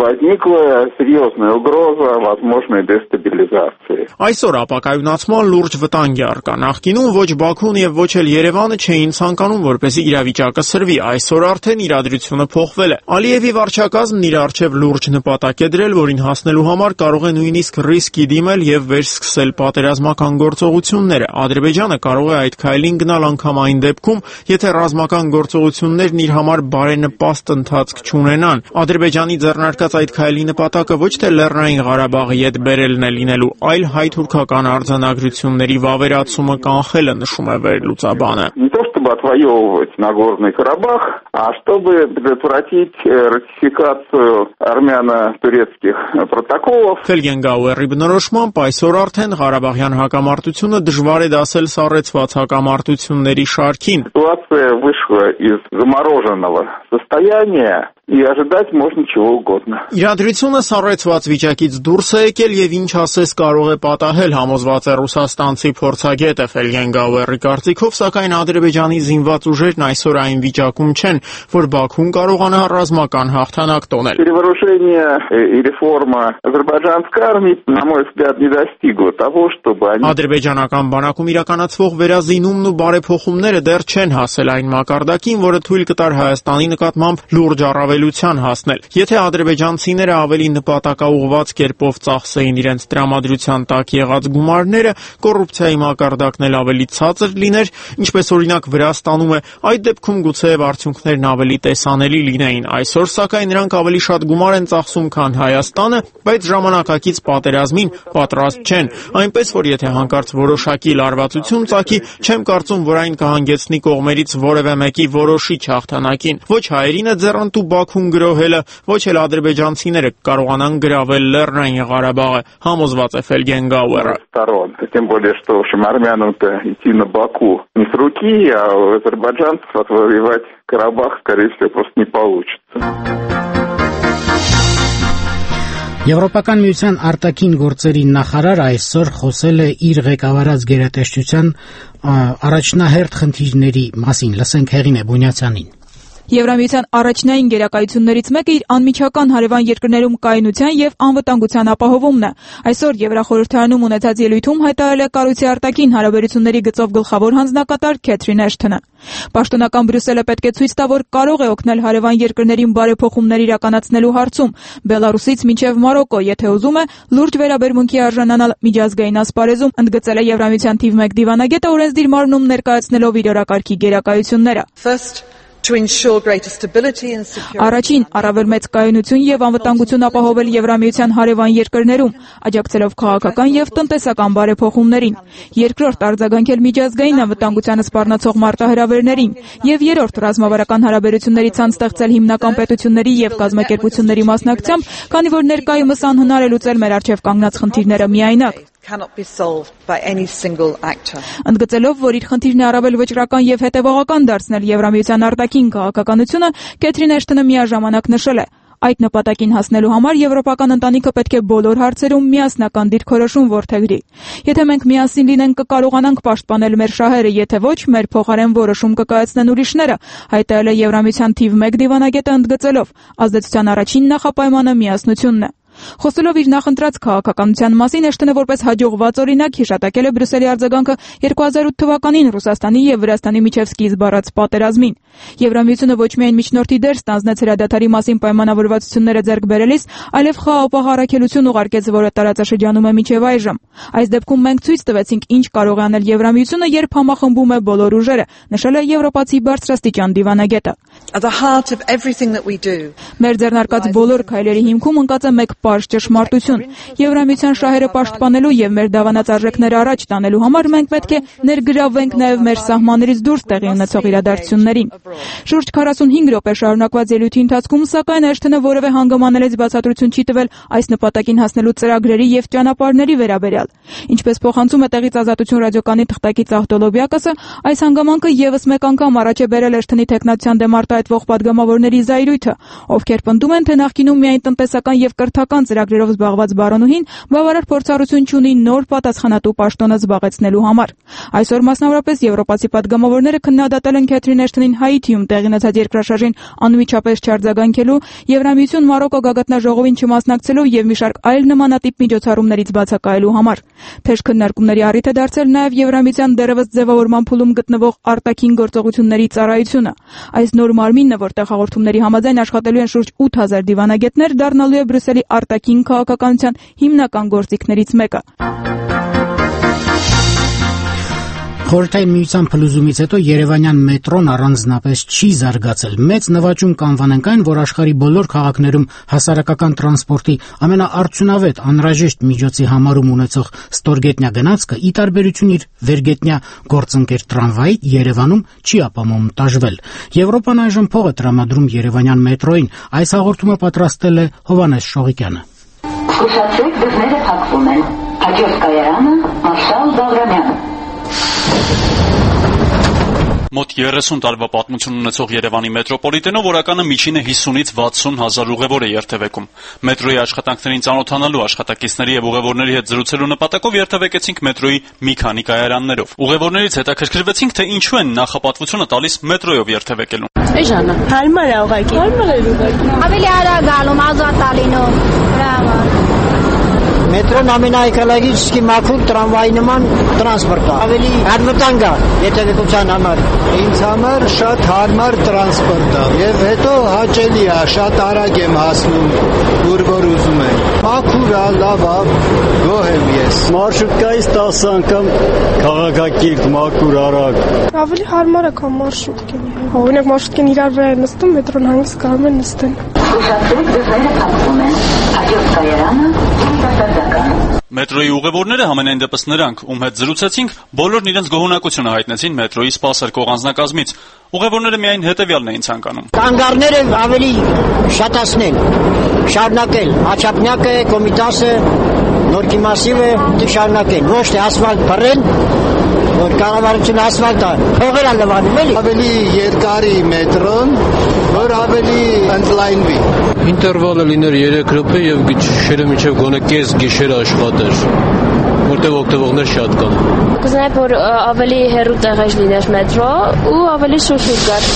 Այսօր ապակայունացման լուրջ վտանգ է առկա։ Նախկինում ոչ Բաքուն եւ ոչ էլ Երևանը չէին ցանկանում, որպեսզի իրավիճակը սրվի։ Այսօր արդեն իրադրությունը փոխվել է։ Ալիևի վարչակազմն իր առջև լուրջ նպատակ է դրել, որին հասնելու համար կարող է նույնիսկ ռիսկի դիմել եւ վերսկսել պատերազմական գործողությունները։ Ադրբեջանը կարող է այդ քայլին գնալ անգամ այն դեպքում, եթե ռազմական գործողություններն իր համար բարենպաստ ընթացք չունենան։ Ադրբեջանի ձեռնարկած այդ քայլի նպատակը ոչ թե Լեռնային Ղարաբաղի հետ բերելն է լինելու, այլ հայ-թուրքական արձանագրությունների վավերացումը կանխելը, նշում է վերլուծաբանը։ Отвоевывать Нагорный Карабах, а чтобы предотвратить ратификацию армяно-турецких протоколов. Ֆելգենգաուերի բնորոշմամբ այսօր արդեն Ղարաբաղյան հակամարտությունը դժվար է դասել սառեցված հակամարտությունների շարքին։ Ситуация вышла из замороженного состояния. И ожидать можно чего угодно. Իրադրությունը սառեցված վիճակից դուրս է եկել եւ ինչ ասես կարող է պատահել, համոզված է ռուսաստանցի փորձագետը Ֆելգենգաուերի կարծիքով, սակայն Ադրբեջանի զինված уժերն այսօր այն վիճակում չեն, որ Բաքուն կարողանա ռազմական հաղթանակ տոնել։ Перевооружение и реформа азербайджанской армии, на мой взгляд, не достигла того, чтобы они Ադրբեջանական բանակում իրականացվող վերազինումն ու բարեփոխումները դեռ չեն հասել այն մակարդակին, որը թույլ կտար Հայաստանի նկատմամբ լուրջ առավելության հասնել։ Եթե ադրբեջանցիները ավելի նպատակաուղղված կերպով ծախսեին իրենց տրամադրության տակ եղած գումարները, կոռուպցիայի մակարդակն էլ ավելի ցածր լիներ, ինչպես օրինակ Վրաստանում է, այդ դեպքում գուցեև արդյունքներն ավելի տեսանելի լինեին։ Այսօր սակայն նրանք ավելի շատ գումար են ծախսում, քան Հայաստանը, բայց ժամանակակից պատերազմին պատրաստ չեն։ Այնպես որ եթե հանկարծ որոշակի լարվածություն ծագի, չեմ կարծում, որ այն կհանգեցնի կողմերից որևէ մեկի որոշիչ հաղթանակին։ Ոչ հայերին է ձեռնտու Բաքուն գրոհելը, ոչ էլ ադրբեջանցիները կարողանան գրավել Լեռնային Ղարաբաղը, համոզված է Ֆելգենգաուերը։ Тем более, что в общем армянам-то идти на Баку не с руки, а у азербайджанцев отвоевать Карабах, скорее всего, просто не получится. Եվրոպական միության արտաքին գործերի նախարար այսօր խոսել է իր ղեկավարած գերատեսչության առաջնահերթ խնդիրների մասին։ Լսենք Հեղինե Բունյացյանին։ Եվրամիության առաջնային գերակայություններից մեկը իր անմիջական հարևան երկրներում կայունության եւ անվտանգության ապահովումն է։ Այսօր Եվրախորհրդարանում ունեցած ելույթում հայտարարել է կառույցի արտաքին հարաբերությունների գծով գլխավոր հանձնակատար Քեթրին Էշթոնը։ Պաշտոնական Բրյուսելը պետք է ցույց տա, որ կարող է օգնել հարևան երկրներին բարեփոխումներ իրականացնելու հարցում, Բելարուսից մինչև Մարոկո, եթե ուզում է լուրջ վերաբերմունքի արժանանալ միջազգային ասպարեզում, ընդգծել է Եվրամիության թիվ մեկ դիվանագետը օրենսդիր մարմնում ներկայացնելով իր օրակարգի գերակայությունները։ Առաջին, առավել մեծ կայունություն եւ անվտանգություն ապահովել Եվրամիության հարևան երկրներում, աջակցելով քաղաքական եւ տնտեսական բարեփոխումներին։ Երկրորդ, արձագանքել միջազգային անվտանգությանը սպառնացող մարտահրավերներին։ Եվ երրորդ, ռազմավարական հարաբերությունների ցանց ստեղծել հիմնական պետությունների եւ կազմակերպությունների մասնակցությամբ, քանի որ ներկայումս անհնար է լուծել մեր առջեւ կանգնած խնդիրները միայնակ։ Ընդգծելով, որ իր խնդիրն է առավել վճռական եւ հետեւողական դարձնել Եվրամիության արտաքին քաղաքականությունը, Քեթրին Էշթոնը միաժամանակ նշել է. այդ նպատակին հասնելու համար եվրոպական ընտանիքը պետք է բոլոր հարցերում միասնական դիրքորոշում որդեգրի։ Եթե մենք միասին լինենք, կկարողանանք պաշտպանել մեր շահերը, եթե ոչ, մեր փոխարեն որոշում կկայացնեն ուրիշները, հայտարարել է Եվրամիության թիվ մեկ դիվանագետը, ընդգծելով, ազդեցության առաջին նախապայմանը միասնությունն է։ Խոսելով իր նախընտրած քաղաքականության մասին, Էշթոնը որպես հաջողված օրինակ հիշատակել է Բրյուսելի արձագանքը երկու հազար ութ թվականին Ռուսաստանի եւ Վրաստանի միջև սկիզբ առած պատերազմին։ Եվրամիությունը ոչ միայն միջնորդի դեր ստանձնեց հրադադարի մասին պայմանավորվածությունները ձեռք բերելիս, այլև խաղաղապահ առաքելություն ուղարկեց, որը տարածաշրջանում է մինչև այժմ։ Այս դեպքում մենք ցույց տվեցինք, ինչ կարող է անել Եվրամիությունը, երբ համախմբում է բոլոր ուժերը, նշել է եվրոպացի բարձրաստիճան դիվանագետը։ Մեր ձեռնարկած բոլոր քայլերի հիմքում ընկած է մեկ պարզ ճշմարտություն։ Եվրամիության շահերը պաշտպանելու եւ մեր դավանած արժեքները առաջ տանելու համար մենք պետք է ներգրավվենք նաեւ մեր սահմաններից դուրս տեղի ունեցող իրադարձություններին։ Շուրջ քառասունհինգ րոպե շարունակված ելույթի ընթացքում, սակայն Էշթոնը որևէ հանգամանելից բացատրություն չի տվել այս նպատակին հասնելու ծրագրերի եւ ճանապարհների վերաբերյալ։ Ինչպես փոխանցում է տեղից Ազատություն ռադիոկայանի թղթակից Ահտոլոբյակոսը, այս հանգամանքը եւս մեկ անգամ առաջ է բերել Էշթոնի տեխնատության դեմ արտահայտվող падգամավորների զայրույթը, ովքեր պնդում են, թե նախկինում միայն տնտեսական եւ կրթական տնտեսական ծրագրերով զբաղված բարոնուհին բավարար փորձառություն չունի նոր պատասխանատու պաշտոնը զբաղեցնելու համար։ Այսօր մասնավորապես եվրոպացի պատգամավորները քննադատել են Քեթրին Էշթոնին Հայիթիում տեղի ունեցած երկրաշարժին անմիջապես չարձագանքելու, Եվրամիություն Մարոկո գագաթնաժողովին չմասնակցելու եւ մի շարք այլ նմանատիպ միջոցառումներից բացակայելու համար։ Թեժ քննարկումների առիթ է դարձել նաեւ Եվրամիության դերևս ձևավորման փուլում գտնվող արտաքին գործողությունների ծառայությունը։ Այս նոր մարմինը, որտեղ հաղորդումների համաձայն աշխատելու են շուրջ ութ հազար դիվանագետներ, դառնալու է Բրյուսելի արտաքին քաղաքականության հիմնական գործիքներից մեկը։ Խորհրդային միության փլուզումից հետո Երևանյան մետրոն առանձնապես չի զարգացել։ Մեծ նվաճում կանվանենք այն, որ աշխարհի բոլոր քաղաքներում հասարակական տրանսպորտի ամենաարդյունավետ անհրաժեշտ միջոցի համարում ունեցող ստորգետնյա գնացքը, ի տարբերություն իր վերգետնյա գործընկեր տրամվայի, Երևանում չի ապամոմ տաժվել։ Եվրոպան այժմ փող է տրամադրում Երևանյան մետրոյին։ Այս հաղորդումը պատրաստել է Հովհաննես Շողիկյանը։ Զգուշացրեք, դռները փակվում են։ Հաջորդ կայարանը Մարշալ Բաղրամյան։ Մոտ երեսուն տարվա պատմություն ունեցող Երևանի մետրոպոլիտենով օրականը միջինը հիսունից վաթսուն հազար ուղևոր է երթևեկում։ Մետրոյի աշխատանքներին ծանոթանալու, աշխատակիցների եւ ուղևորների հետ զրուցելու նպատակով երթևեկեցինք մետրոյի մի քանի կայարաններով։ Ուղևորներից հետաքրքրվեցինք, թե ինչու են նախապատվությունը տալիս մետրոյով երթևեկելուն։ Էժանը, հարմար է ուղղակի։ Հարմար է ուղղակի։ Ավելի արագ գալու, ազատ տալինով։ Բրավո։ Մետրոն ամենաէկոլոգիչի մաքուր տրամվայի նման տրանսպորտ է, ավելի անվտանգ է երթևեկության համար։ Ինձ համար շատ հարմար տրանսպորտ է եւ հետո հաճելի է, շատ արագ եմ հասնում, ուր որ ուզում եմ։ Մաքուր է, լավ է, գոհ եմ ես։ Մարշրուտկայից տասը անգամ քաղաքակիրթ, մաքուր, արագ։ Ավելի հարմար է, քան մարշրուտկին։ Օրինակ մարշրուտկին իրար վրա է նստում, մետրոն հանգիստ կարող է նստել։ Զգուշացրեք, դռները փակվում են։ Հաջորդ կայարանը Մետրոյի ուղևորները համենայն դեպս նրանք, ում հետ զրուցեցինք, բոլորն իրենց գոհունակությունը հայտնեցին մետրոյի սպասարկող անձնակազմից։ Ուղևորները միայն հետևյալն էին ցանկանում։ Կանգառները ավելի շատացնել, շարունակել, Աչափնյակը, Կոմիտասը, Նորքի մասիվը շարունակել, ոչ թե ասֆալտ փռել, որ կառավարությունը ասֆալտ է, փողերը լվանում էլի։ Ավելի երկարի մետրոն, որ ավելի ընդլայնվի։ Ինտերվալը լիներ երեք րոպե եւ գիշերը մինչեւ գոնե կես գիշեր աշխատեր, որտեղ օգտվողներ շատ կան։ Կուզենայի, որ ավելի հեռու տեղեր լիներ մետրո ու ավելի շուշուր կար։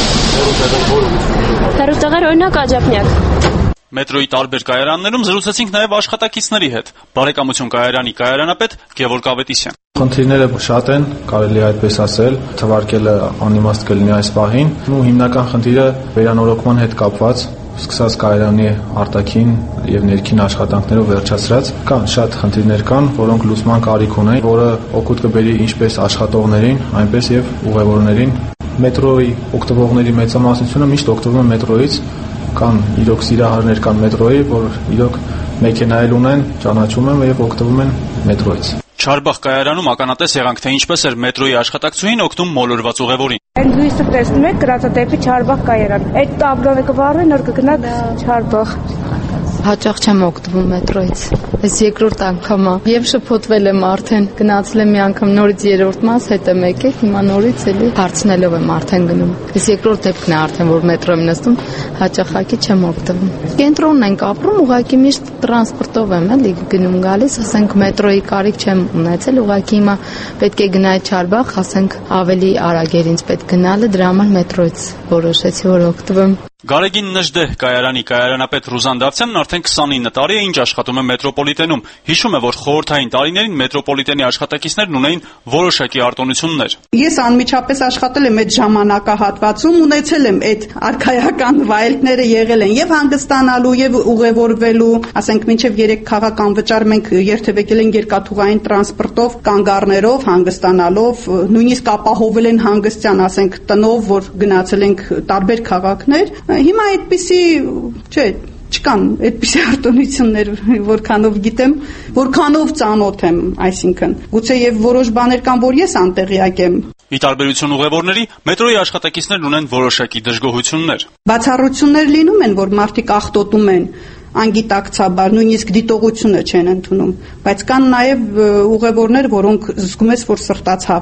Հեռու տեղեր օրինակ Աջափնյակ։ Մետրոյի տարբեր կայարաններում զրուցեցինք նաև աշխատակիցների հետ։ Բարեկամություն կայարանի կայարանապետ Գևորգ Ավետիսյան։ Խնդիրները շատ են, կարելի է այդպես ասել, թվարկելը անիմաստ կլինի այս պահին։ Ու հիմնական խնդիրը վերանորոգման հետ կապված, սկսած կայարանի արտաքին եւ ներքին աշխատանքներով վերջացրած, կան շատ խնդիրներ կան, որոնք լուծման կարիք ունեն, որը օգուտ կբերի ինչպես աշխատողներին, այնպես եւ ուղևորներին։ Մետրոյի օգտվողների մեծամասնությունը միշտ օգտվում է մետրոյից, կան իրոք սիրահարներ կան մետրոյի, որ իրոք մեքենայել ունեն, ճանաչում են եւ օգտվում են մետրոյից։ Չարբախ կայարանում ականատես եղանք, թե ինչպես էր մետրոյի աշխատակցուհին օգնում մոլորված ուղևորին։ Այն լույսը տեսնում եք գրածա դեպի Չարբախ կայարան։ Այդ տաբլոն կվառվի, նոր կգնաք Չարբախ։ Հաճախ չեմ օգտվում մետրոյից։ Այս երկրորդ անգամ է։ Եվ շփոթվել եմ արդեն, գնացել եմ մի անգամ նորից երրորդ մաս, հետո մեկ է, հիմա նորից էլի հարցնելով եմ արդեն գնում։ Այս երկրորդ դեպքն է արդեն, որ մետրոյում նստում, հաճախակի չեմ օգտվում։ Կենտրոնն ենք ապրում, ուղղակի միշտ տրանսպորտով եմ էլի գնում գալիս, ասենք մետրոյի կարիք չեմ ունեցել, ուղղակի հիմա պետք է գնայի Չարբախ, ասենք ավելի արագ էր ինձ պետք գնալը, դրա համար մետրոյից որոշեցի, որ օգտվեմ։ Գարեգին Նժդեհ կայարանի կայարանապետ Ռուզան Դավթյանն արդեն քսանինը տարի է ինչ աշխատում է մետրոպոլիտենում։ Հիշում է, որ խորհրդային տարիներին մետրոպոլիտենի աշխատակիցներն ունեին որոշակի արտոնություններ։ Ես անմիջապես աշխատել եմ այդ ժամանակահատվածում, ունեցել եմ այդ արքայական վայելքները եղել են եւ հանգստանալու եւ ուղևորվելու, ասենք մինչեւ երեք քաղաք անվճար մենք երթևեկել ենք երկաթուղային տրանսպորտով, կանգառներով, հանգստանալով, նույնիսկ ապահովել են հանգստյան, ասենք տնով, որ գնացել ենք տարբեր քաղաքներ։ Հիմա այդպիսի, չէ, չկան այդպիսի արտոնություններ, որքանով գիտեմ, որքանով ծանոթ եմ, այսինքն, գուցե եւ որոշ բաներ կան, որ ես անտեղյակ եմ։ Ի տարբերություն ուղևորների, մետրոյի աշխատակիցներն ունեն որոշակի դժգոհություններ։ Բացառություններ լինում են, որ մարդիկ աղտոտում են անգիտակցաբար, նույնիսկ դիտողությունը չեն ընդունում, բայց կան նաև ուղևորներ, որոնք զգում ես, որ սրտացավ են։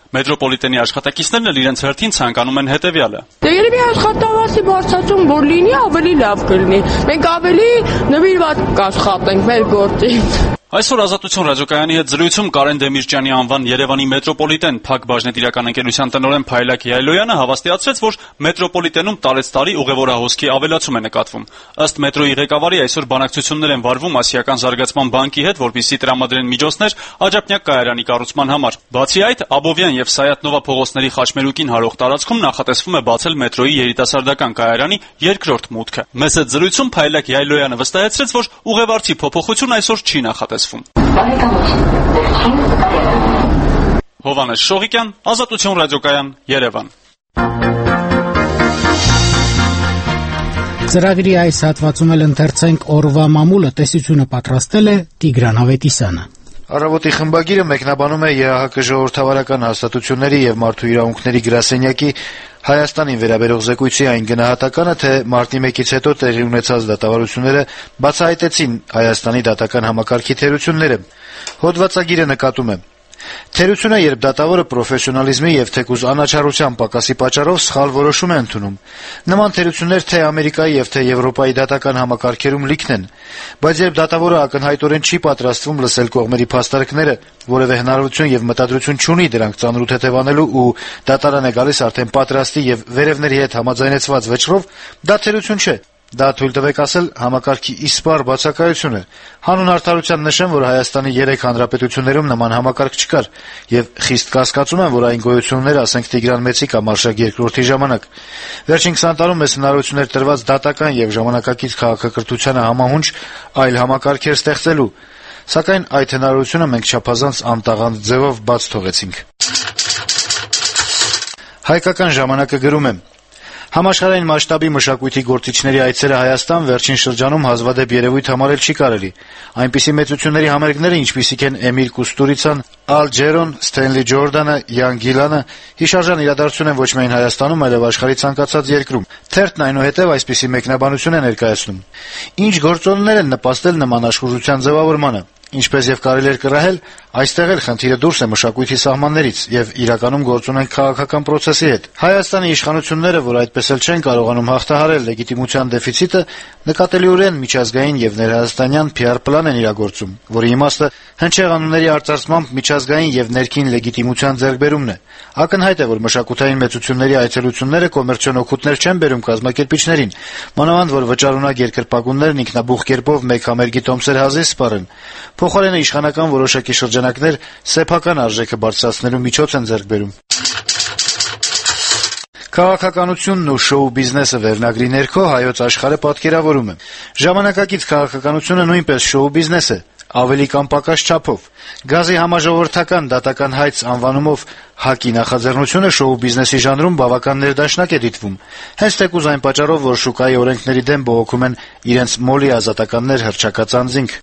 Մետրոպոլիտենի աշխատակիցներն էլ իրենց հերթին ցանկանում են հետևյալը. Դե երևի աշխատավարձի բարձրացում որ լինի, ավելի լավ կլինի։ Մենք ավելի նվիրված կաշխատենք մեր գործին։ Այսօր Ազատություն ռադիոկայանի հետ զրույցում Կարեն Դեմիրճյանի անվան Երևանի մետրոպոլիտեն Փակ բաժնետիրական ընկերության տնօրեն Փայլակ Յայլոյանը հավաստիացրեց, որ մետրոպոլիտենում տարեցտարի ուղևորահոսքի ավելացում է նկատվում։ Ըստ մետրոյի ղեկավարի այսօր բանակցություններ են վարվում Ասիական զարգացման բանկի հետ, որպեսզի տրամադրեն միջոցներ Աջափնյակ կայարանի կառուցման համար։ Բացի այդ, Աբովյան եւ Սայաթնովա փողոցների խաչմերուկին հարող տարածքում նախատեսվում է բացել մետրոյի երիտասարդական կայարանի երկրորդ մուտքը։ Մեծ այդ զրույցում Փայլակ Յայլոյանը վստահեցրեց, որ ուղևորցի փոփոխություն այսօր չի նախատեսվում։ Հովհաննես Շողիկյան, Ազատություն ռադիոկայան, Երևան։ Ծրագրի այս հատվածում էլ ընթերցենք օրվա մամուլը, տեսությունը պատրաստել է Տիգրան Ավետիսյանը։ Առավոտի խմբագիրը մեկնաբանում է ԵԱՀԿ ժողովրդավարական հաստատությունների եւ մարդու իրավունքների գրասենյակի Հայաստանին վերաբերող զեկույցի այն գնահատականը, թե մարտի մեկից հետո տեղի ունեցած դատավարությունները բացահայտեցին Հայաստանի դատական համակարգի թերությունները։ Հոդվածագիրը նկատում է. Թերությունը, երբ դատավորը պրոֆեսիոնալիզմի եւ թեկուզ անաչառության պակասի պատճառով սխալ որոշում է ընդունում։ Նման թերություններ թե Ամերիկայի եւ թե Եվրոպայի դատական համակարգերում լիքն են, բայց երբ դատավորը ակնհայտորեն չի պատրաստվում լսել կողմերի փաստարկները, որևէ հնարավորություն եւ մտադրություն չունի դրանք ծանրութ հետեւանելու ու դատարան է գալիս արդեն պատրաստի եւ վերևների հետ համաձայնեցված վճռով, դա թերություն չէ։ Դա թույլ տվեք ասել համակարգի իսպառ բացակայություն է։ Հանուն արդարության նշեմ, որ Հայաստանի երեք հանրապետություններում նման համակարգ չկար եւ խիստ կասկածում եմ, որ այն գոյություններ, ասենք Տիգրան Մեծի կամ Արշակ երկրորդի ժամանակ։ Վերջին քսան տարում մեծ հնարավորություններ տրված դատական եւ ժամանակակից քաղաքակրթությանը համահունչ այլ համակարգեր ստեղծելու, սակայն այդ հնարավորությունը մենք չափազանց անտաղանդ ձևով բաց թողեցինք։ Հայկական ժամանակը գրում է. Համաշխարհային մասշտաբի մշակույթի գործիչների այցերը Հայաստան վերջին շրջանում հազվադեպ երևույթ համարել չի կարելի։ Այնպիսի մեծությունների համերգները, ինչպիսիք են Էմիլ Կուստուրիցան, Ալ Ջերոն, Սթենլի Ջորդանը, Յան Գիլանը, հիշարժան իրադարձություն են ոչ միայն Հայաստանում, այլև աշխարհի ցանկացած երկրում։ Թերթն այնուհետև այսպիսի մեկնաբանություն է ներկայացնում. Ինչ գործոններ են նպաստել նման աշխուժության ձևավորմանը։ Ինչպես եւ կարելի էր կռահել, այստեղ էլ խնդիրը դուրս է մշակույթի սահմաններից եւ իրականում գործ ունեն քաղաքական process-ի հետ։ Հայաստանի իշխանությունները, որ այդպես էլ չեն կարողանում հաղթահարել լեգիտիմության դեֆիցիտը, նկատելիորեն միջազգային եւ ներհայաստանյան P R պլան են իրագործում, որի իմաստը հնչեղանունների արծարծմամբ միջազգային եւ ներքին լեգիտիմության ձեռքբերումն է։ Ակնհայտ է, որ մշակութային մեծությունների այցելությունները կոմերցիոն օգուտներ չեն բերում կազմակերպիչներին, մանավանդ որ վճարունակ երկրպագուններն ինքնաբուխ կերպով մեկ համերգի տոմսեր հազիվ սպառեն։ Փոխարենը իշխանական որոշակի շրջանակներ սեփական արժեքը բարձրացնելու միջոց են ձեռք բերում։ Քաղաքականությունն ու շոու բիզնեսը վերնագրի ներքո Հայոց աշխարհը պատկերավորում է. Ժամանակակից քաղաքականությունը նույնպես շոու բիզնես է, ավելի կամ պակաս չափով։ Գազի համաժողովրդական դատական հայց անվանումով ՀԱԿ-ի նախաձեռնությունը շոու բիզնեսի ժանրում բավական ներդաշնակ է դիտվում։ Հենց թեկուզ այն պատճառով, որ շուկայի օրենքների դեմ բողոքում են իրենց մոլի ազատականներ հռչակած անձինք։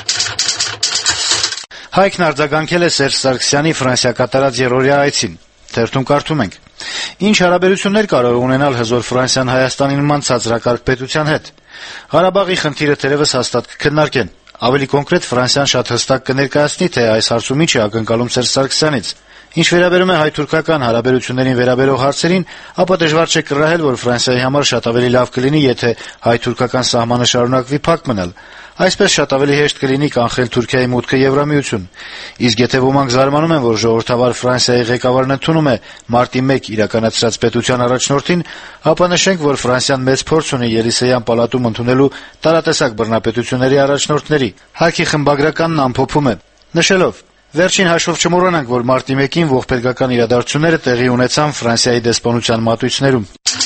Հայքն արձագանքել է Սերժ Սարգսյանի Ֆրանսիա կատարած երրորդյա այցին։ Թերթում կարդում ենք. Ինչ հարաբերություններ կարող ունենալ հզոր Ֆրանսիան Հայաստանի նման ցածրակարգ պետության հետ։ Ղարաբաղի խնդիրը թերևս հաստատ կքննարկեն։ Ավելի կոնկրետ Ֆրանսիան շատ հստակ կներկայացնի, թե այս հարցում ինչ է ակնկալում Սերժ Սարգսյանից։ Ինչ վերաբերում է հայ-թուրքական հարաբերություններին վերաբերող հարցերին, ապա դժվար չէ կռահել, որ Ֆրանսիայի համար շատ ավելի լավ կլինի, եթե հայ-թուրքական սահմանը շարունակվի փակ մնալ։ Այսպես շատ ավելի հեշտ կլինի կանխել Թուրքիայի մուտքը Եվրամիություն։ Իսկ եթե ոմանք զարմանում են, որ ժողովրդավար Ֆրանսիայի ղեկավարն ընդունում է մարտի մեկը իրականացրած պետության առաջնորդին, ապա նշենք, որ Ֆրանսիան մեծ փորձ ունի Ելիսեյան պալատում ընդունելու տարատեսակ բռնապետությունների առաջնորդների։ ՀԱԿ-ի խմբագրականն ամփոփում է. նշելով. Վերջին հաշվով չմոռանանք, որ մարտի մեկին ողբերգական իրադարձությունները տեղի ունեցան Ֆրանսիայի դեսպանության մատույցներում։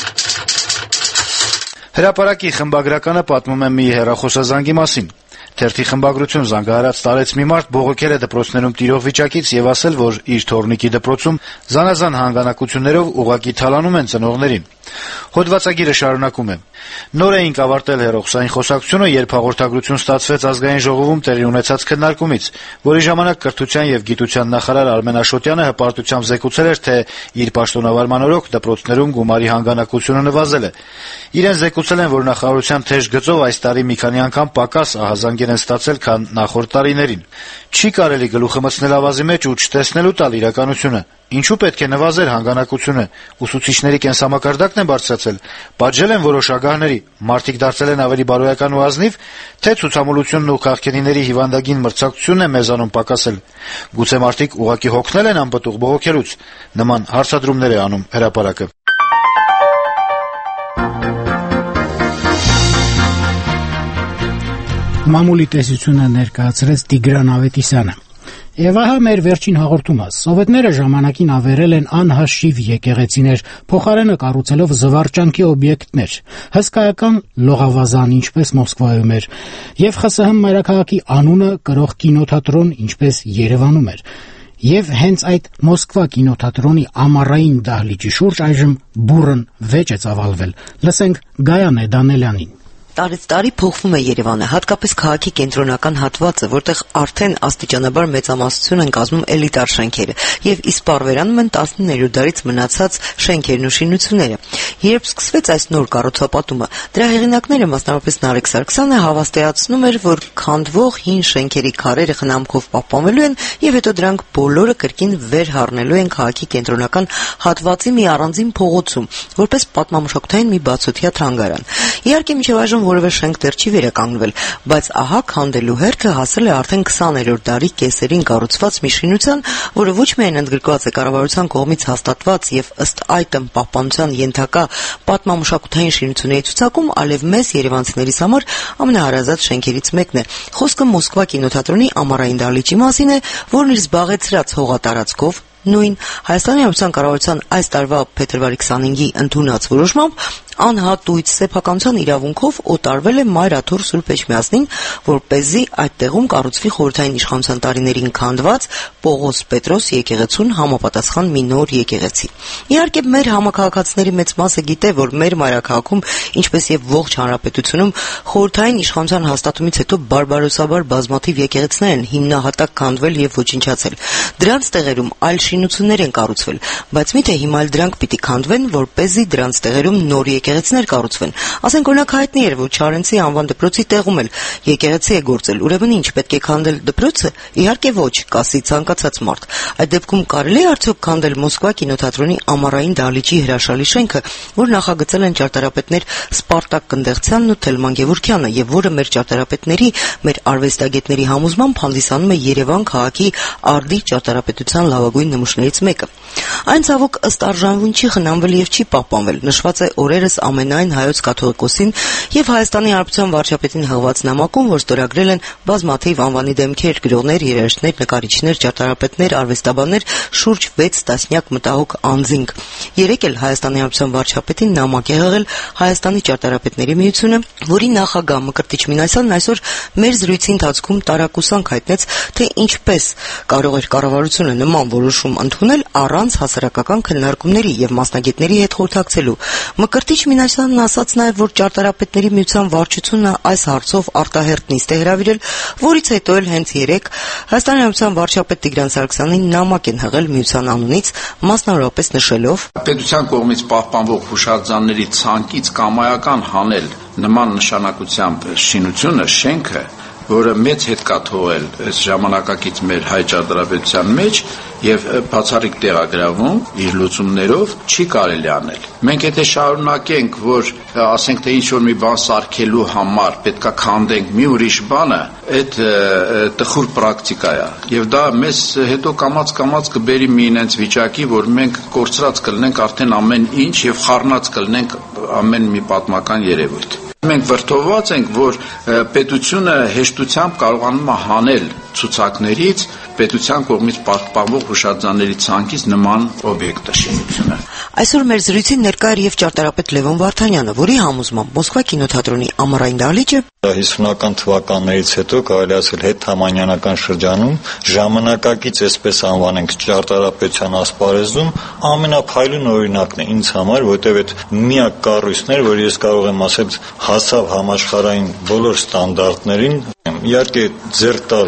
Հրապարակի խմբագրականը պատմում է մի հեռախոսազանգի մասին։ Թերթի խմբագրություն զանգահարած տարեց մի մարդ բողոքել է դպրոցներում տիրող վիճակից եւ ասել, որ իր թորնիկի դպրոցում զանազան հանգանակություններով ուղղակի թալանում են ծնողներին։ Հոդվածագիրը շարունակում է. Նոր էինք ավարտել հեռախոսային խոսակցությունը, երբ հաղորդագրություն ստացվեց ազգային ժողովում տեղի ունեցած քննարկումից, որի ժամանակ կրթության եւ գիտության նախարար Արմեն Աշոտյանը հպարտությամբ զեկուցել էր, թե իր պաշտոնավարման օրոք դպրոցներում գումարի հանգանակությունը նվազել է։ Իրեն զեկուցել են, որ նախարարության թեժ գծով այս տարի մի քանի անգամ պակաս ահազանգեր են ստացել, քան նախորդ տարիներին։ Չի կարելի գլուխը մտցնել ավազի մեջ ու չտեսնելու տալ իրականությունը։ Ինչու պետք է նվազեր հանգանակությունը, ուսուցիչների կենսամակարդակն է բարձրացել, պատժել են որոշ ագահների, մարդիկ դարձել են ավելի բարոյական ու ազնիվ, թե ցուցամոլությունն ու քաղաքենիների հիվանդագին մրցակցությունն է մեզանում պակասել։ Գուցե մարդիկ ուղղակի հոգնել են անպտուղ բողոքելուց։ Նման հարցադրումներ է անում հրապարակը։ Մամուլի տեսությունը ներկայացրեց Տիգրան Ավետիսյանը։ Եվ ահա մեր վերջին հաղորդումը։ Սովետները ժամանակին ավերել են անհաշիվ եկեղեցիներ, փոխարենը կառուցելով զվարճանքի օբյեկտներ, հսկայական լողավազան, ինչպես Մոսկվայում էր, եւ ԽՍՀՄ մայրաքաղաքի անունը կրող կինոթատրոն, ինչպես Երևանում էր։ Եվ հենց այդ Մոսկվա կինոթատրոնի ամառային դահլիճի շուրջ այժմ բուռն վեճ է ծավալվել։ Լսենք Գայանե Դանելյանին։ Տարեց տարի փոխվում է Երևանը, հատկապես քաղաքի կենտրոնական հատվածը, որտեղ արդեն աստիճանաբար մեծամասնություն են կազմում էլիտար շենքերը, եւ իսպառվերանում են տասնիններորդ դարից մնացած շենքերն ու շինությունները։ Երբ սկսվեց այս նոր կառուցապատումը, դրա հեղինակները, մասնավորապես Նարեկ Սարգսյանը, հավաստիացնում էր, որ քանդվող հին շենքերի քարերը խնամքով պահպանվելու են եւ հետո դրանք բոլորը կրկին վեր հառնելու են քաղաքի կենտրոնական հատվածի մի առանձին փողոցում, որպես պատմամշակութային մի բացօթյա թանգարան։ Իհարկե, մինչև այժմ որևէ շենք դեռ չի վերականգնվել, բայց ահա քանդելու հերթը հասել է արդեն քսաներորդ դարի կեսերին կառուցված մի շինության, որը ոչ միայն ընդգրկված է կառավարության կողմից հաստատված եւ ըստ այդմ պահպանության ենթակա պատմամշակութային շինությունների ցուցակում, այլև մեծ երևանցիներիս համար ամենահարազատ շենքերից մեկն է։ Խոսքը Մոսկվա կինոթատրոնի ամառային դահլիճի մասին է, որն իր զբաղեցրած հողատարածքով նույն Հայաստանի Հանրապետության կառավարության այս տարվա փետրվարի քսանհինգի ընդունած որոշմամբ անհատույց սեփականության իրավունքով օտարվել է Մայր Աթոռ Սուրբ Էջմիածնին, որպեսզի այդտեղում կառուցվի խորհրդային իշխանության տարիներին քանդված Պողոս Պետրոս եկեղեցուն համապատասխան մի նոր եկեղեցի։ Իհարկե, մեր համակարգացիների մեծ մասը գիտե, որ մեր մայրաքաղաքում, ինչպես եւ ողջ հանրապետությունում, խորհրդային իշխանության հաստատումից հետո բարբարոսաբար բազմաթիվ եկեղեցիներ են հիմնահատակ քանդվել եւ ոչնչացել։ Դրանց տեղերում այլ շինություններ են կառուցվել, բայց միթե հիմա դրանք պիտի քանդվեն, որպեսզի դրանց տեղերում նոր եկեղեցիներ կառուցվեն։ Ասենք օրինակ հայտնի էր, որ Չարենցի անվան դպրոցի տեղում էլ եկեղեցի է գործել, ուրեմն ինչ պետք է քանդել դպրոցը։ Իհարկե ոչ, կասի ցանկացած մարդ։ Այդ դեպքում կարելի է արդյոք քանդել Մոսկվա կինոթատրոնի ամառային դահլիճի հրաշալի շենքը, որ նախագծել են ճարտարապետներ Սպարտակ Կնդեղցյանն ու Թելման Գևորգյանը, եւ որը մեր ճարտարապետների, մեր արվեստագետների համոզմամբ հանդիսանում է Երևան քաղաքի արդի ճարտարապետության լավագույն նմուշներից մեկը։ Այն ցավոք ըստ արժանվուն չի խնամվել եւ չի պահպանվել։ Նշված է օրերս ամենայն հայոց կաթողիկոսին եւ Հայաստանի Հանրապետության վարչապետին հղված նամակում, որ ստորագրել են բազմաթիվ անվանի դեմքեր, գրողներ, երաժիշտներ, նկարիչներ, ճարտարապետներ, արվեստաբաններ, շուրջ վեց տասնյակ մտահոգ անձինք։ Երեկ էլ Հայաստանի Հանրապետության վարչապետին նամակ է հղել Հայաստանի ճարտարապետների միությունը, որի նախագահ Մկրտիչ Մինասյանն այսօր մեր զրույցի ընթացքում տարակուսանք հայտնեց, թե ինչպես կարող էր կառավարությունը նման որոշում ընդունել առանց հասարակական քննարկումների եւ մասնագետների հետ խորհրդակցելու։ Մկրտիչ Մինասյանն ասաց նաեւ, որ ճարտարապետների միության վարչությունը այս հարցով արտահերտ նիստ է հրավիրել, որից հետո էլ հենց երեկ Հայաստանի Հանրապետության վարչապետ Տիգրան Սարգսյանին նամակ են հղել միության անունից, մասնավորապես նշելով. պետության կողմից պահպանվող հուշարձանների ցանկից կամայական հանել նման նշանակությամբ շինությունը, շենքը, որը մեծ հետ կա թողել այս ժամանակակից մեր հայ ճարտարապետության մեջ եւ բացառիկ տեղագրավում իր լուծումներով չի կարելի անել։ Մենք եթե շարունակենք, որ ասենք թե ինչ որ մի բան սարքելու համար պետքա քանդենք մի ուրիշ բանը, այդ տխուր պրակտիկա է եւ դա մեզ հետո կամած-կամած կբերի մի ինձ վիճակի, որ մենք կորցրած կլինենք արդեն ամեն ինչ եւ խառնած կլինենք ամեն մի պատմական երևույթ։ Մենք վրդովված ենք, որ պետությունը հեշտությամբ կարողանում է հանել ցուցակներից պետության կողմից պահպանվող հուշարձանների ցանկից նման օբյեկտը շինությունը։ Այսօր մեր զրույցին ներկա էր եւ ճարտարապետ Լևոն Վարդանյանը, որի համոզմամբ Մոսկվա կինոթատրոնի ամառային դահլիճը հիսունական թվականներից հետո կարելի ասել հետհամանյանական շրջանում ժամանակակից, այսպես անվանենք, ճարտարապետության ասպարեզում ամենափայլուն օրինակն է ինձ համար, որտեղ այդ միակ կառույցն էր, որ ես կարող եմ ասել հասավ համաշխարհային բոլոր ստանդարտներին։ Իհարկե ձեռք տալ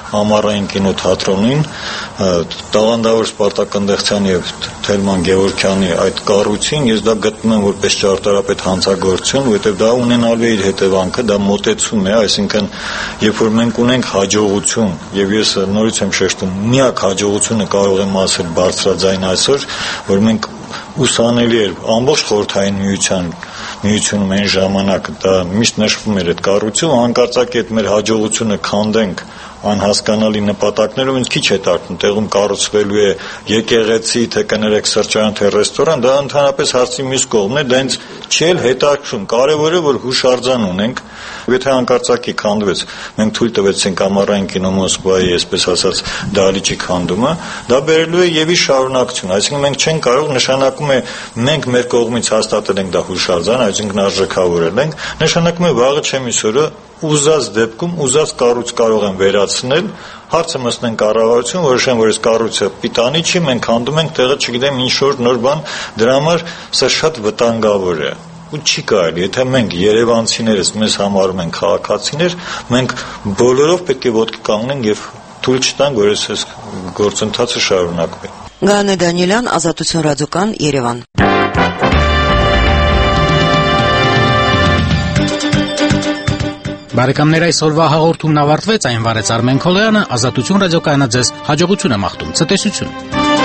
ամառային կինոթատրոնին, տաղանդավոր Սպարտակնդեղցյանի եւ Թելման Գևորգյանի այդ կառույցին ես դա գտնում եմ որպես ճարտարապետ հանցագործություն, որովհետեւ դա ունենալու է իր հետևանքը, դա մոտեցում է, այսինքն երբ որ մենք ունենք հաջողություն, եւ ես նորից եմ շեշտում, միակ հաջողությունը կարող եմ ասել բարձրաձայն այսօր, որ մենք ուսանելի էր ամբողջ խորհրդային միության միությունում այն ժամանակ դա միշտ նշվում էր այդ կառույցում, անկարծակի այդ մեր հաջողությունը քանդենք անհասկանալի նպատակներով ինձ քիչ է տարտում, տեղում կառուցվելու է եկեղեցի, թե կներեք սրճարան, թե ռեստորան, դա ընդհանրապես հարցի մյուս կողմն է, դա ինձ չի էլ հետաքրքրում, կարևորը որ հուշարձան ունենք, եթե անկարծակի քանդվեց, մենք թույլ տվեցինք ամառային կինո Մոսկվայի, այսպես ասած, դահլիճի քանդումը, դա բերելու է եւի շարունակություն, այսինքն մենք չենք կարող, նշանակում է մենք մեր կողմից հաստատել ենք դա հուշարձան, այսինքն արժեքավորել ենք, նշանակում է վաղը չեմ իսօրը ուզած դեպքում ուզած կառույց կարող են վերացնել, հարցը մտնեն կառավարություն, որոշեն, որ այս կառույցը պիտանի չի, մենք հանդում ենք տեղը, չգիտեմ, ինչ որ նոր բան, դրա համար սա շատ վտանգավոր է։ Ու չի կարելի, եթե մենք երևանցիներս մեզ համարում ենք քաղաքացիներ, մենք բոլորով պետք է ոտքի կանգնենք եւ թույլ չտանք, որ այս գործընթացը շարունակվի։ Գանե Դանիելյան, Ազատություն ռադիոկան, Երևան։ Բարեկամներ, այսօրվա հաղորդումն ավարտվեց, այն վարեց Արմեն Քոլոյանը, Ազատություն ռադիոկայանը ձեզ հաջողություն է մաղթում, ցտեսություն։